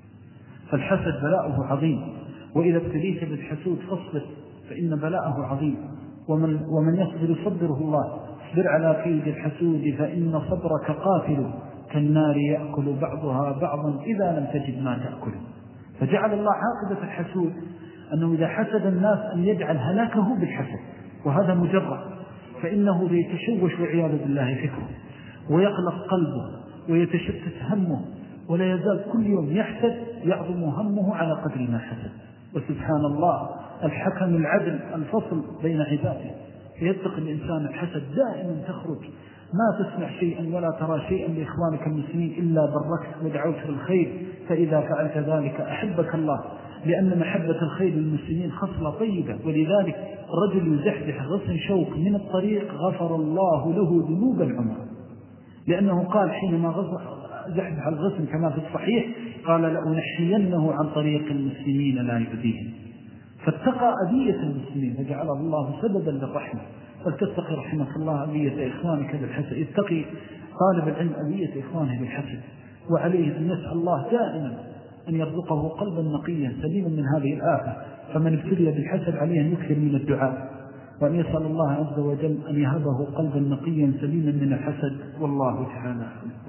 فالحسد بلاؤه عظيم، وإذا ابتليت بالحسود فاصبر فإن بلاءه عظيم، ومن يصبر يصبره الله. اصبر على كيد الحسود فإن صبرك قاتل، كالنار يأكل بعضها بعضا إذا لم تجد ما تأكل. فجعل الله عاقبة الحسود أنه إذا حسد الناس أن يجعل هلاكه بالحسد، وهذا مجرد، فإنه يتشوش والعياذ بالله فكره، ويقلق قلبه، ويتشتت همه، ولا يزال كل يوم يحسد يعظم همه على قدر ما حسد. وسبحان الله الحكم العدل الفصل بين عباده، يتقي الإنسان الحسد. دائما تخرج ما تسمع شيئا ولا ترى شيئا لإخوانك المسلمين إلا بركت ودعوت بالخير، فإذا فعلت ذلك أحبك الله، لأن محبة الخير للمسلمين خصلة طيبة. ولذلك الرجل يزحزح غصن شوك من الطريق غفر الله له ذنوب العمر، لأنه قال حينما زحزح الغصن كما في الصحيح قال لأنحيينه عن طريق المسلمين لا يؤذيهم، فاتقى أذية المسلمين فجعله الله سببا للرحمة. فلتتقي رحمة الله أذية إخوانك بالحسد. اتقي طالب العلم أذية إخوانه بالحسد، وعليه أن يسأل الله دائما أن يرزقه قلبا نقيا سليما من هذه الآفة. فمن ابتلي بالحسد عليه أن يكثر من الدعاء، وأن يسأل الله عز وجل أن يهبه قلبا نقيا سليما من الحسد، والله تعالى.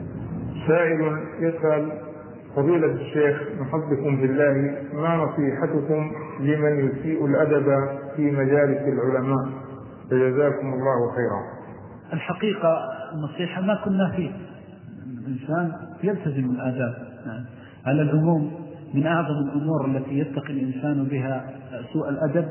سائل يسأل فضيلة الشيخ نحبكم بالله، ما نصيحتكم لمن يسيء الأدب في مجالس العلماء؟ فجزاكم الله خيرا. الحقيقة النصيحة ما كنا فيه، الإنسان يلتزم الآداب على العموم. من أعظم الأمور التي يتقي الإنسان بها سوء الأدب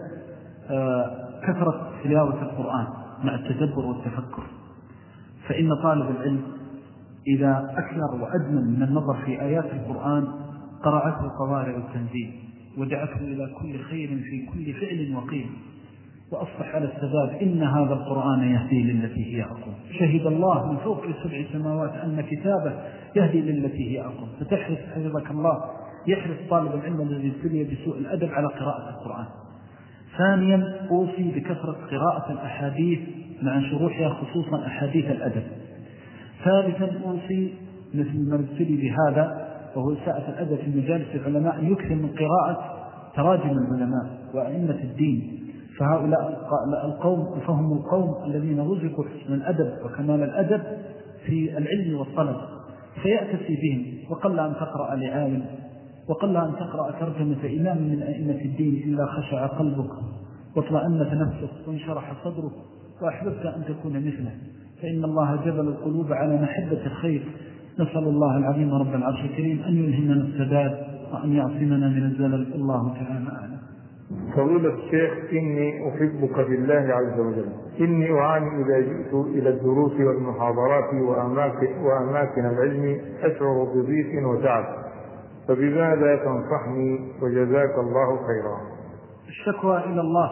كثرة تلاوة القرآن مع التدبر والتفكر، فإن طالب العلم إذا أكثر وأدمن من النظر في آيات القرآن قرأته قوارع التنزيل، ودعته إلى كل خير في كل فعل وقيل، وأصبح على السباب إن هذا القرآن يهدي للتي هي أقوم. شهد الله من فوق 7 سماوات أن كتابه يهدي للتي هي أقوم. فتحرص حفظك الله، يحرص طالب العلم الذي ابتلي بسوء الأدب على قراءة القرآن. ثانيا أوصي بكثرة قراءة الأحاديث مع شروحها خصوصا أحاديث الأدب. ثالثا أوصي مثل ما ابتلي بهذا وهو ساءة الأدب في مجالس العلماء أن يكثر من قراءة تراجم العلماء وأئمة الدين، فهؤلاء القوم فهم القوم الذين رزقوا حسن الأدب وكمال الأدب في العلم والطلب، فيأتسي بهم. وقل أن تقرأ لعالم، وقل أن تقرأ ترجمة إمام من أئمة الدين إلا خشع قلبك واطمأنت نفسك وانشرح صدرك وأحببت أن تكون مثله، فإن الله جبل القلوب على محبة الخير. نسأل الله العظيم رب العرش الكريم أن يلهمنا السداد وأن يعصمنا من الزلل. الله تعالى أعلم. فضيلة الشيخ إني أحبك بالله عز وجل، إني أعاني إذا جئت إلى الدروس والمحاضرات وأماكن العلم أشعر بضيق وتعب، فبماذا تنصحني وجزاك الله خيرا؟ الشكوى إلى الله،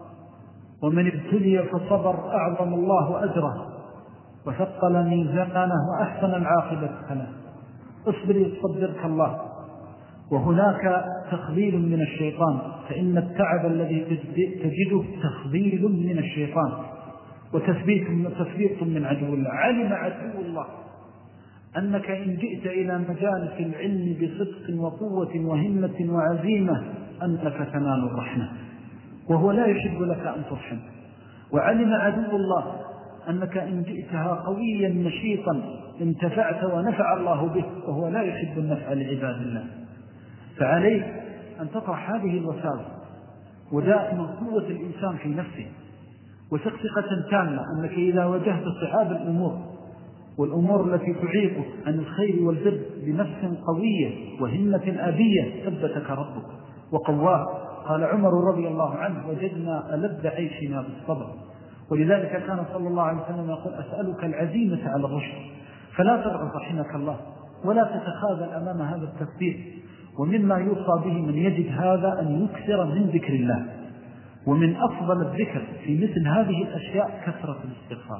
ومن ابتلي فصبر أعظم الله أجره وثقل ميزانه وأحسن العاقبة له. اصبر يصبرك الله. وهناك تخذيل من الشيطان، فإن التعب الذي تجده تخذيل من الشيطان وتثبيت من عدو الله. علم عدو الله أنك إن جئت إلى مجالس العلم بصدق وقوة وهمة وعزيمة أنك تنال الرحمة، وهو لا يحب لك أن ترحم. وعلم عدو الله أنك إن جئتها قويا نشيطا انتفعت ونفع الله به، وهو لا يحب النفع لعباد الله. فعليك أن تطرح هذه الوساوس ودائما قوة الإنسان في نفسه، وثقة تامة أنك إذا واجهت صعاب الأمور والأمور التي تعيقك عن الخير والبر بنفس قوية وهمة أبية ثبتك ربك وقواه. قال عمر رضي الله عنه: وجدنا ألذ عيشنا بالصبر. ولذلك كان صلى الله عليه وسلم يقول: أسألك العزيمة على الرشد، فلا تضعف رحمك الله ولا تتخاذل أمام هذا التثبيت. ومما يوصى به من يجد هذا أن يكثر من ذكر الله، ومن أفضل الذكر في مثل هذه الأشياء كثرة الاستغفار.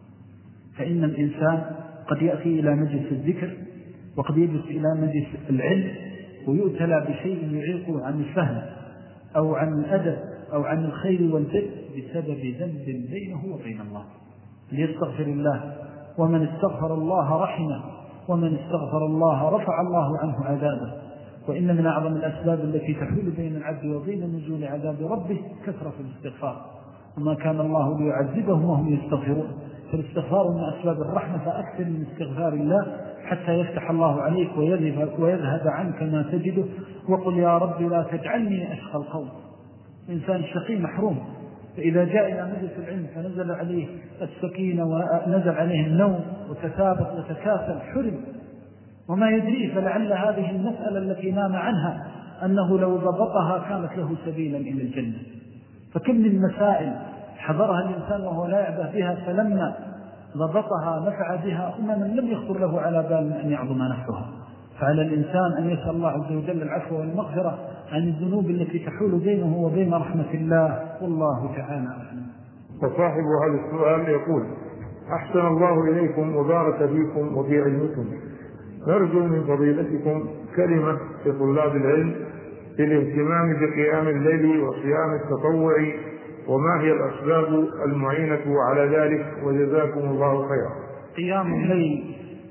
فإن الإنسان قد يأتي إلى مجلس الذكر وقد يجلس إلى مجلس العلم ويؤتلى بشيء يعيقه عن الفهم أو عن الأدب أو عن الخير والبر بسبب ذنب بينه وبين الله، ليستغفر الله. ومن استغفر الله رحمه، ومن استغفر الله رفع الله عنه عذابه. وإن من أعظم الأسباب التي تحول بين العبد وبين نزول عذاب ربه كثرة الاستغفار، وما كان الله ليعذبهم وهم يستغفرون. فالاستغفار من أسباب الرحمة، فأكثر من استغفار الله حتى يفتح الله عليك ويذهب عنك ما تجده. وقل يا رب لا تجعلني أشقى القوم. إنسان شقي محروم، فإذا جاء إلى مجلس العلم فنزل عليه السكينة ونزل عليه النوم وتثابت وتكاسل حرم وما يدري، فلعل هذه المسألة التي نام عنها أنه لو ضبطها كانت له سبيلا إلى الجنة. فكم من مسائل حضرها الإنسان وهو لا يعبه بها، فلما ضبطها نفع بها لم يخطر له على بال أن يعظم نفسها. فعلى الإنسان أن يسأل الله عز وجل العفو والمغفرة عن الذنوب التي تحول بينه وبين رحمة الله، والله تعالى أعلم. وصاحب هذا السؤال يقول: أحسن الله إليكم وبارك فيكم وفي علمكم، نرجو من فضيلتكم كلمة لطلاب العلم في الاهتمام بقيام الليل وصيام التطوع، وما هي الأسباب المعينة على ذلك، وجزاكم الله خيرا. قيام الليل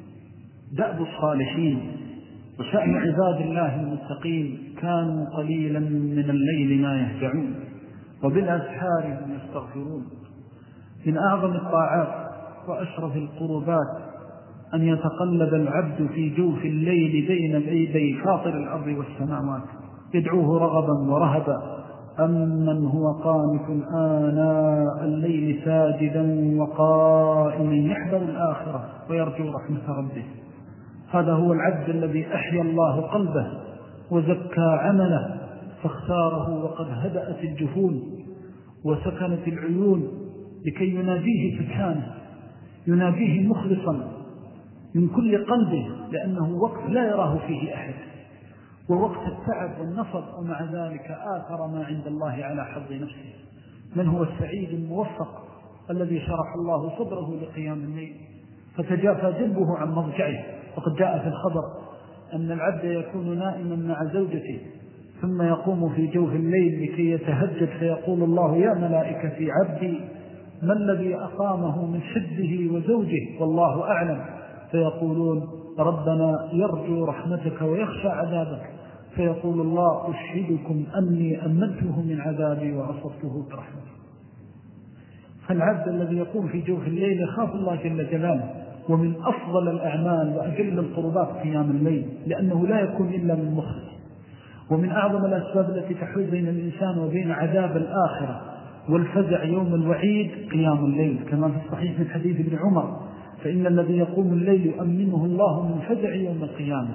دأب الصالحين، وشأن عباد الله المتقين كانوا قليلا من الليل ما يهجعون وبالأسحار هم يستغفرون. من أعظم الطاعات وأشرف القربات أن يتقلب العبد في جوف الليل بين أيدي فاطر الأرض والسماوات يدعوه رغبا ورهبا، أمن هو قانت آناء الليل ساجدا وقائما يحذر الآخرة ويرجو رحمة ربه. هذا هو العبد الذي أحيا الله قلبه وزكى عمله فاختاره، وقد هدأت الجفون وسكنت العيون لكي يناديه سبحانه، يناديه مخلصا من كل قلبه، لأنه وقت لا يراه فيه أحد، ووقت التعب والنصب، ومع ذلك آثر ما عند الله على حظ نفسه. من هو السعيد الموفق الذي شرح الله صدره لقيام الليل فتجافى جنبه عن مضجعه؟ وقد جاء في الخبر أن العبد يكون نائما مع زوجته ثم يقوم في جوف الليل لكي يتهجد، فيقول الله: يا ملائكتي عبدي ما الذي أقامه من حبه وزوجه والله أعلم؟ فيقولون: ربنا يرجو رحمتك ويخشى عذابك. فيقول الله: أشهدكم أني أمنته من عذابي وعصبته برحمتي. فالعبد الذي يقوم في جوف الليل يخاف الله جل جلاله. ومن أفضل الأعمال وأجل القربات قيام الليل، لأنه لا يكون إلا من مخلص. ومن أعظم الأسباب التي تحول بين الإنسان وبين عذاب الآخرة والفزع يوم الوعيد قيام الليل، كما في الصحيح من حديث ابن عمر: فإن الذي يقوم الليل يؤمنه الله من فزع يوم القيامة.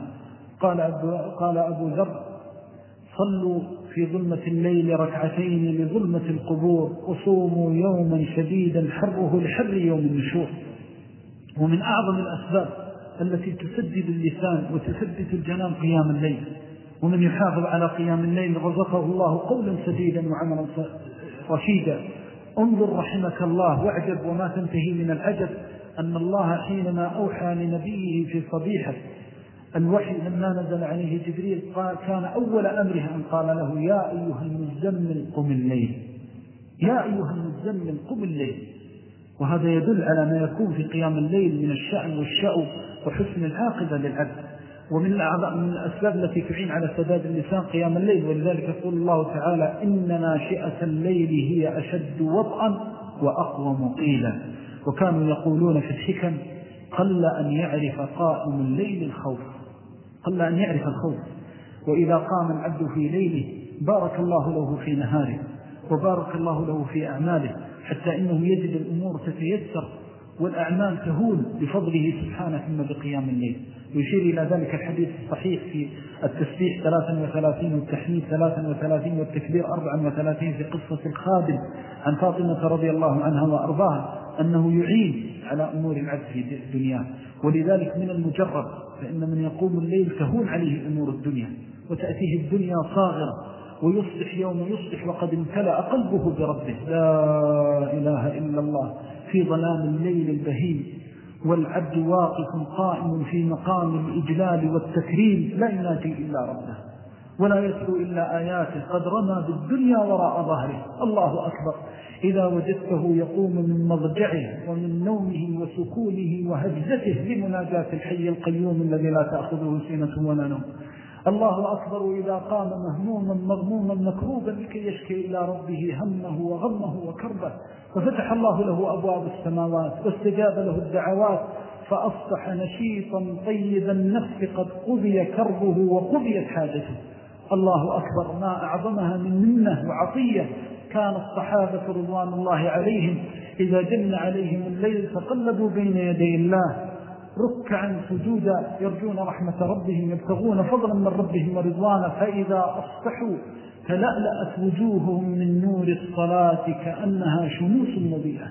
قال أبو ذر: صلوا في ظلمة الليل ركعتين لظلمة القبور، وصوموا يوما شديدا حره لحر يوم النشور. ومن أعظم الأسباب التي تسدد اللسان وتثبت الجنان قيام الليل. ومن يحافظ على قيام الليل رزقه الله قولا سديدا وعملا رشيدا. انظر رحمك الله واعجب وما تنتهي من العجب أن الله حينما أوحى لنبيه في صبيحة الوحي لما نزل عليه جبريل كان أول أمره أن قال له: يا أيها المزمل قم الليل، يا أيها المزمل قم الليل. وهذا يدل على ما يكون في قيام الليل من الشأن والشأو وحسن العاقبة للعبد. ومن الأسباب التي تعين على سداد اللسان قيام الليل، ولذلك يقول الله تعالى: إن ناشئة الليل هي أشد وطئا وأقوم قيلا. وكانوا يقولون في الحكم: قل أن يعرف قائم الليل الخوف، قل أن يعرف الخوف. وإذا قام العبد في ليله بارك الله له في نهاره وبارك الله له في أعماله، حتى إنه يجد الأمور تتيسر والأعمال تهون بفضله سبحانه ثم بقيام الليل. ويشير إلى ذلك الحديث الصحيح في التسبيح 33 والتحميد 33 والتكبير 34 في قصة الخادم عن فاطمة رضي الله عنها وأرضاها أنه يعين على أمور العبد في الدنيا. ولذلك من المجرب فإن من يقوم الليل تهون عليه أمور الدنيا وتأتيه الدنيا صاغرة، ويصبح يوم يصبح وقد امتلأ قلبه بربه لا إله إلا الله في ظلام الليل البهيم، والعبد واقف قائم في مقام الإجلال والتكريم لا يناجي إلا ربه ولا يتلو إلا آياته، قد رمى بالدنيا وراء ظهره. الله أكبر إذا وجدته يقوم من مضجعه ومن نومه وسكونه وهجزته لمناجاة الحي القيوم الذي لا تأخذه سنة ولا نوم. الله أكبر إذا قام مهموما مغموما مكروبا لكي يشكي إلى ربه همه وغمه وكربه، ففتح الله له أبواب السماوات واستجاب له الدعوات فأصبح نشيطا طيب النفس قد قضي كربه وقضيت حاجته. الله أكبر، ما أعظمها من منة وعطية. كان الصحابة رضوان الله عليهم إذا جن عليهم الليل فقلبوا بين يدي الله ركعا سجودا يرجون رحمة ربهم يبتغون فضلا من ربهم ورضوانا، فإذا أصبحوا تلألأت وجوههم من نور الصلاة كأنها شموس مضيئة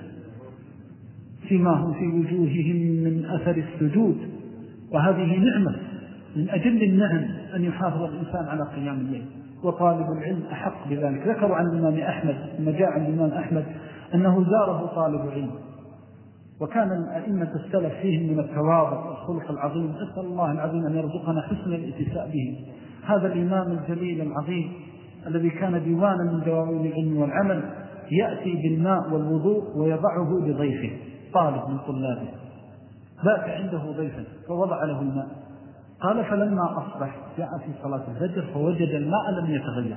سيماهم في وجوههم من أثر السجود. وهذه نعمة من أجل النعم أن يحافظ الإنسان على قيام الليل، وطالب العلم أحق بذلك. ذكروا عن الإمام أحمد ما جاء عن الإمام أحمد أنه زاره طالب علم، وكان الأئمة السلف فيهم من التواضع والخلق العظيم. أسأل الله العظيم أن يرزقنا حسن الاتساء به. هذا الإمام الجليل العظيم الذي كان ديوانا من دواوين العلم والعمل يأتي بالماء والوضوء ويضعه لضيفه طالب من طلابه، بات عنده ضيفا فوضع له الماء. قال فلما أصبح جاء في صلاة الفجر فوجد الماء لم يتغير،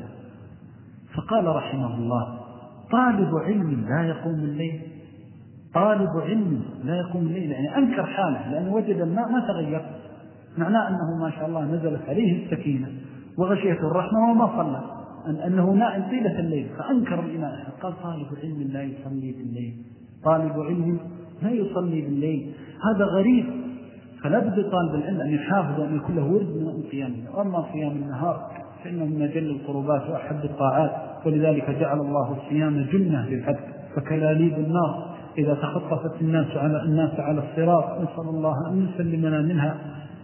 فقال رحمه الله طالب علم لا يقوم الليل، طالب علم لا يقوم الليل، يعني أنكر حاله لأنه وجد الماء ما تغير، معناه أنه ما شاء الله نزلت عليه السكينة وغشيته الرحمة وما صلى، أنه نائم طيلة الليل. فأنكر الإمام قال طالب علم لا يصلي بالليل، طالب علم لا يصلي بالليل، هذا غريب. فلا بد طالب العلم أن يحافظ أن يكون له ورد من قيامه. وأما صيام النهار فإنه من أجل القربات وأحب الطاعات، ولذلك جعل الله الصيام جنة للعبد فكلاليب النار إذا تخطفت الناس على الصراط. نسأل الله أن يسلمنا منها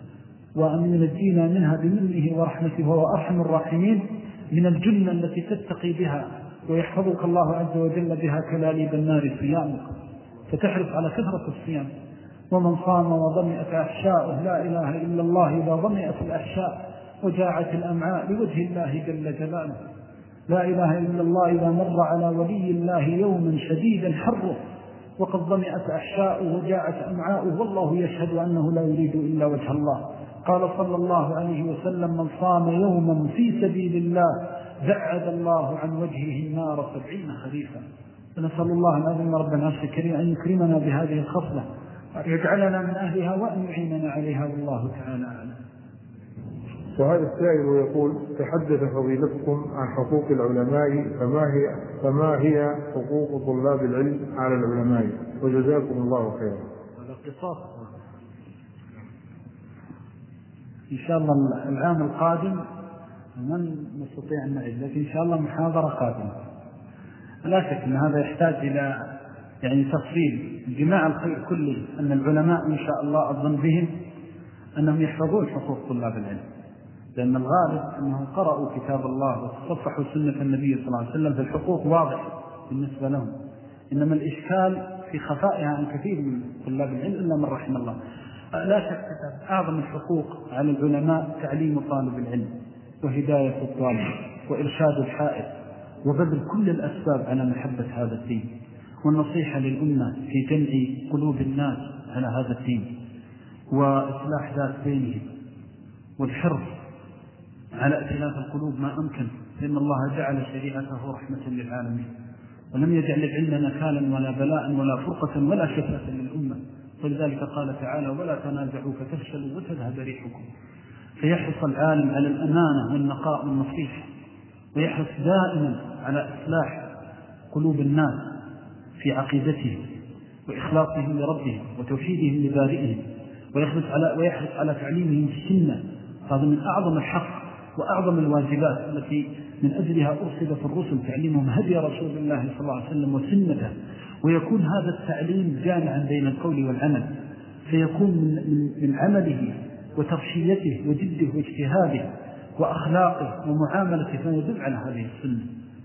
وأن ينجينا منها بمنه ورحمته، وهو أرحم الراحمين. من الجنة التي تتقي بها ويحفظك الله عز وجل بها كلاليب النار صيامك، فتحرص على كثرة الصيام. ومن صام وضمئت أحشاؤه لا إله إلا الله إذا ضمئت الأحشاء وجاعت الأمعاء لوجه الله جل جلاله، لا إله إلا الله إذا مر على ولي الله يوما شديدا حره وقد ضمئت أحشاؤه وجاعت أمعاؤه والله يشهد أنه لا يريد إلا وجه الله. قال صلى الله عليه وسلم من صام يوما في سبيل الله بعد الله عن وجهه النار 70 خريفا. فنسأل الله العظيم رب العرش الكريم أن يكرمنا بهذه الخصلة ويجعلنا من أهلها وأن يعيننا عليها، والله تعالى أعلم. وهذا السائل يقول تحدث فضيلتكم عن حقوق العلماء، فما هي حقوق طلاب العلم على العلماء؟ وجزاكم الله خيرا. الاقتصاص إن شاء الله العام القادم من نستطيع أن نعيد، لكن إن شاء الله محاضرة قادمة. لا شك أن هذا يحتاج إلى تفصيل جماع الخير كله، أن العلماء إن شاء الله أظن بهم أنهم يحفظون حقوق طلاب العلم، لأن الغالب أنهم قرأوا كتاب الله وتصفحوا سنة النبي صلى الله عليه وسلم، فالحقوق واضح بالنسبة لهم، إنما الإشكال في خفائها عن كثير من طلاب العلم إلا من رحم الله. لا شك أعظم الحقوق على العلماء تعليم طالب العلم وهداية الطالب وإرشاد الحائط وبذل كل الأسباب على محبة هذا الدين، والنصيحة للأمة في جمع قلوب الناس على هذا الدين وإصلاح ذات بينهم، والحرص على ائتلاف القلوب ما أمكن، لأن الله جعل شريعته رحمة للعالمين ولم يجعل العلم نكالا ولا بلاء ولا فرقة ولا شفاة للأمة. ولذلك قال تعالى ولا تنازعوا فتفشلوا وتذهب ريحكم. فيحرص العالم على الأمانة والنقاء والنصيحة ويحرص دائما على إصلاح قلوب الناس في عقيدتهم وإخلاصهم لربهم وتوحيدهم لبارئهم، ويحرص على تعليمهم السنة. هذا من أعظم الحق وأعظم الواجبات التي من أجلها أرسلت الرسل، تعليمهم هدي رسول الله صلى الله عليه وسلم وسنته، ويكون هذا التعليم جامعا بين القول والعمل، فيكون من عمله وترشيته وجده واجتهاده وأخلاقه ومعاملته ما يدل على هذه السنة.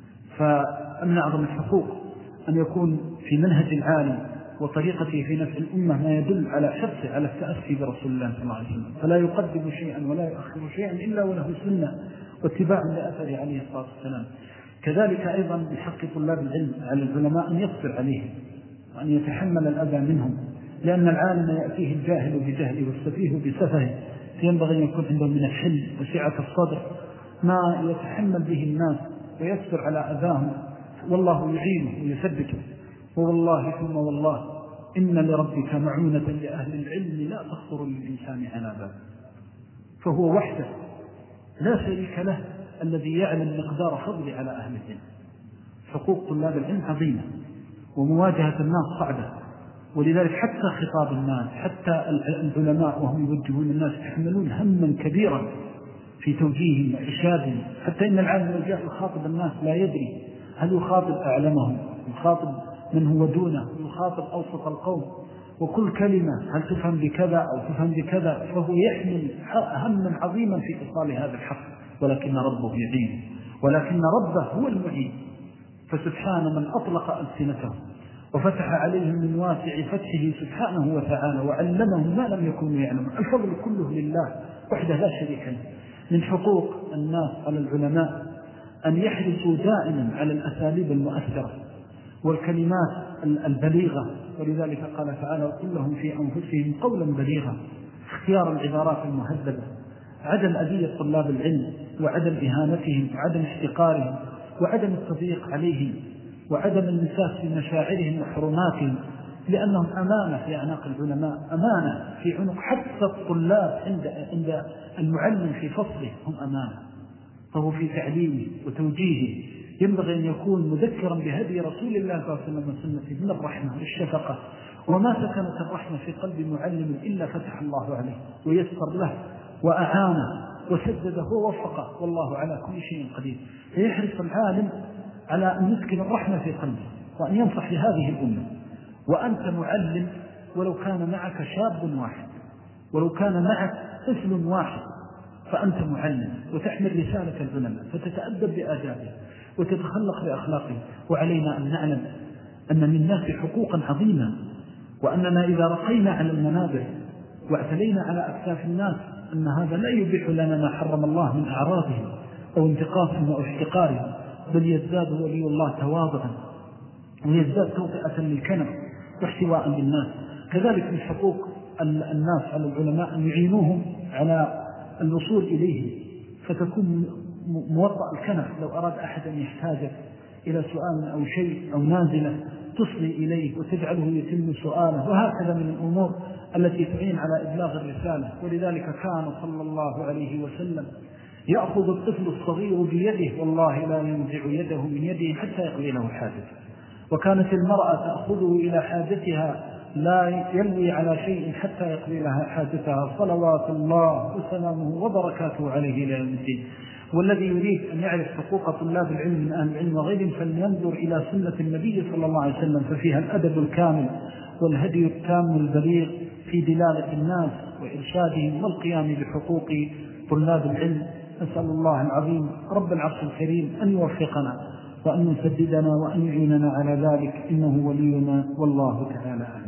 فأمن أعظم الحقوق أن يكون في منهج العالم وطريقته في نفع الأمة ما يدل على حرصه على التأسي برسول الله صلى الله عليه وسلم، فلا يقدم شيئا ولا يؤخر شيئا إلا وله سنة واتباع لأثره عليه الصلاة والسلام. كذلك أيضا بحق طلاب العلم على العلماء أن يصبر عليهم وأن يتحمل الأذى منهم، لأن العالم يأتيه الجاهل بجهله والسفيه بسفهه، فينبغي أن يكون عندهم من الحلم وسعة الصدر ما يتحمل به الناس ويصبر على أذاهم، والله يعينه ويثبته. والله ثم والله إن لربك معونة لأهل العلم لا تخطر للإنسان على بال. فهو وحده لا شريك له الذي يعلم مقدار فضل على أهل العلم. حقوق طلاب العلم عظيمة ومواجهة الناس صعبة، ولذلك حتى خطاب الناس، حتى العلماء وهم يوجهون الناس يحملون هما كبيرا في توجيههم وإرشادهم، حتى إن العالم لو جاء يخاطب الناس لا يدري هل يخاطب أعلمهم، يخاطب من هو دونه، يخاطب أوسط القوم، وكل كلمة هل تفهم بكذا أو تفهم بكذا، فهو يحمل هما عظيما في إيصال هذا الحق، ولكن ربه يعين، ولكن ربه هو المعين. فسبحان من أطلق ألسنتهم وفتح عليهم من واسع فتحه سبحانه وتعالى وعلمهم ما لم يكونوا يعلمون. الفضل كله لله وحده لا شريك له. من حقوق الناس على العلماء أن يحرصوا دائما على الأساليب المؤثرة والكلمات البليغة، ولذلك قال تعالى وقل لهم في أنفسهم قولا بليغا. اختيار العبارات المهذبة، عدم أذية طلاب العلم وعدم إهانتهم وعدم احتقارهم وعدم التضييق عليهم وعدم المساس في مشاعرهم وحرماتهم، لأنهم أمانة في أعناق العلماء، أمانة في عنق حتى الطلاب عند المعلم في فصله هم أمانة. فهو في تعليمه وتوجيهه ينبغي أن يكون مذكرا بهدي رسول الله صلى الله عليه وسلم وسنته من الرحمة والشفقة، وما سكنت الرحمة في قلب معلم إلا فتح الله عليه ويسر له وأعانه وسدده ووفقه، والله على كل شيء قدير. فيحرص العالم على أن يسكن الرحمة في قلبه وأن ينصح لهذه الأمة. وأنت معلم ولو كان معك شاب واحد، ولو كان معك طفل واحد، فأنت معلم وتحمل رسالة العلماء، فتتأدب بآدابه وتتخلق بأخلاقه. وعلينا أن نعلم أن للناس حقوقا عظيمة، وأننا إذا رقينا على المنابر واعتلينا على أكتاف الناس أن هذا لا يبيح لنا ما حرم الله من أعراضهم أو انتقاصهم أو احتقارهم، بل يزداد ولي الله تواضعا ويزداد توطئة للكنف واحتواء للناس. كذلك من حقوق الناس على العلماء أن يعينوهم على الوصول إليه، فتكون موطأ الكنف. لو أراد أحد أن يحتاج إلى سؤال أو شيء أو نازلة تصلي إليه وتجعله يتم سؤاله، وهكذا من الأمور التي تعين على إبلاغ الرسالة. ولذلك كان صلى الله عليه وسلم يأخذ الطفل الصغير بيده والله لا ينزع يده من يده حتى يقضي له حاجته، وكانت المرأة تأخذه إلى حاجتها لا يلوي على شيء حتى يقضي لها حاجتها، صلوات الله وسلامه وبركاته عليه إلى يوم الدين. والذي يريد أن يعرف حقوق طلاب العلم من أهل العلم وغيرهم فلينظر إلى سنة النبي صلى الله عليه وسلم، ففيها الأدب الكامل والهدي التام البليغ في دلالة الناس وإرشادهم والقيام بحقوق طلاب العلم. نسأل الله العظيم رب العرش الكريم أن يوفقنا وأن يسددنا وأن يعيننا على ذلك، إنه ولينا والله تعالى أعلم.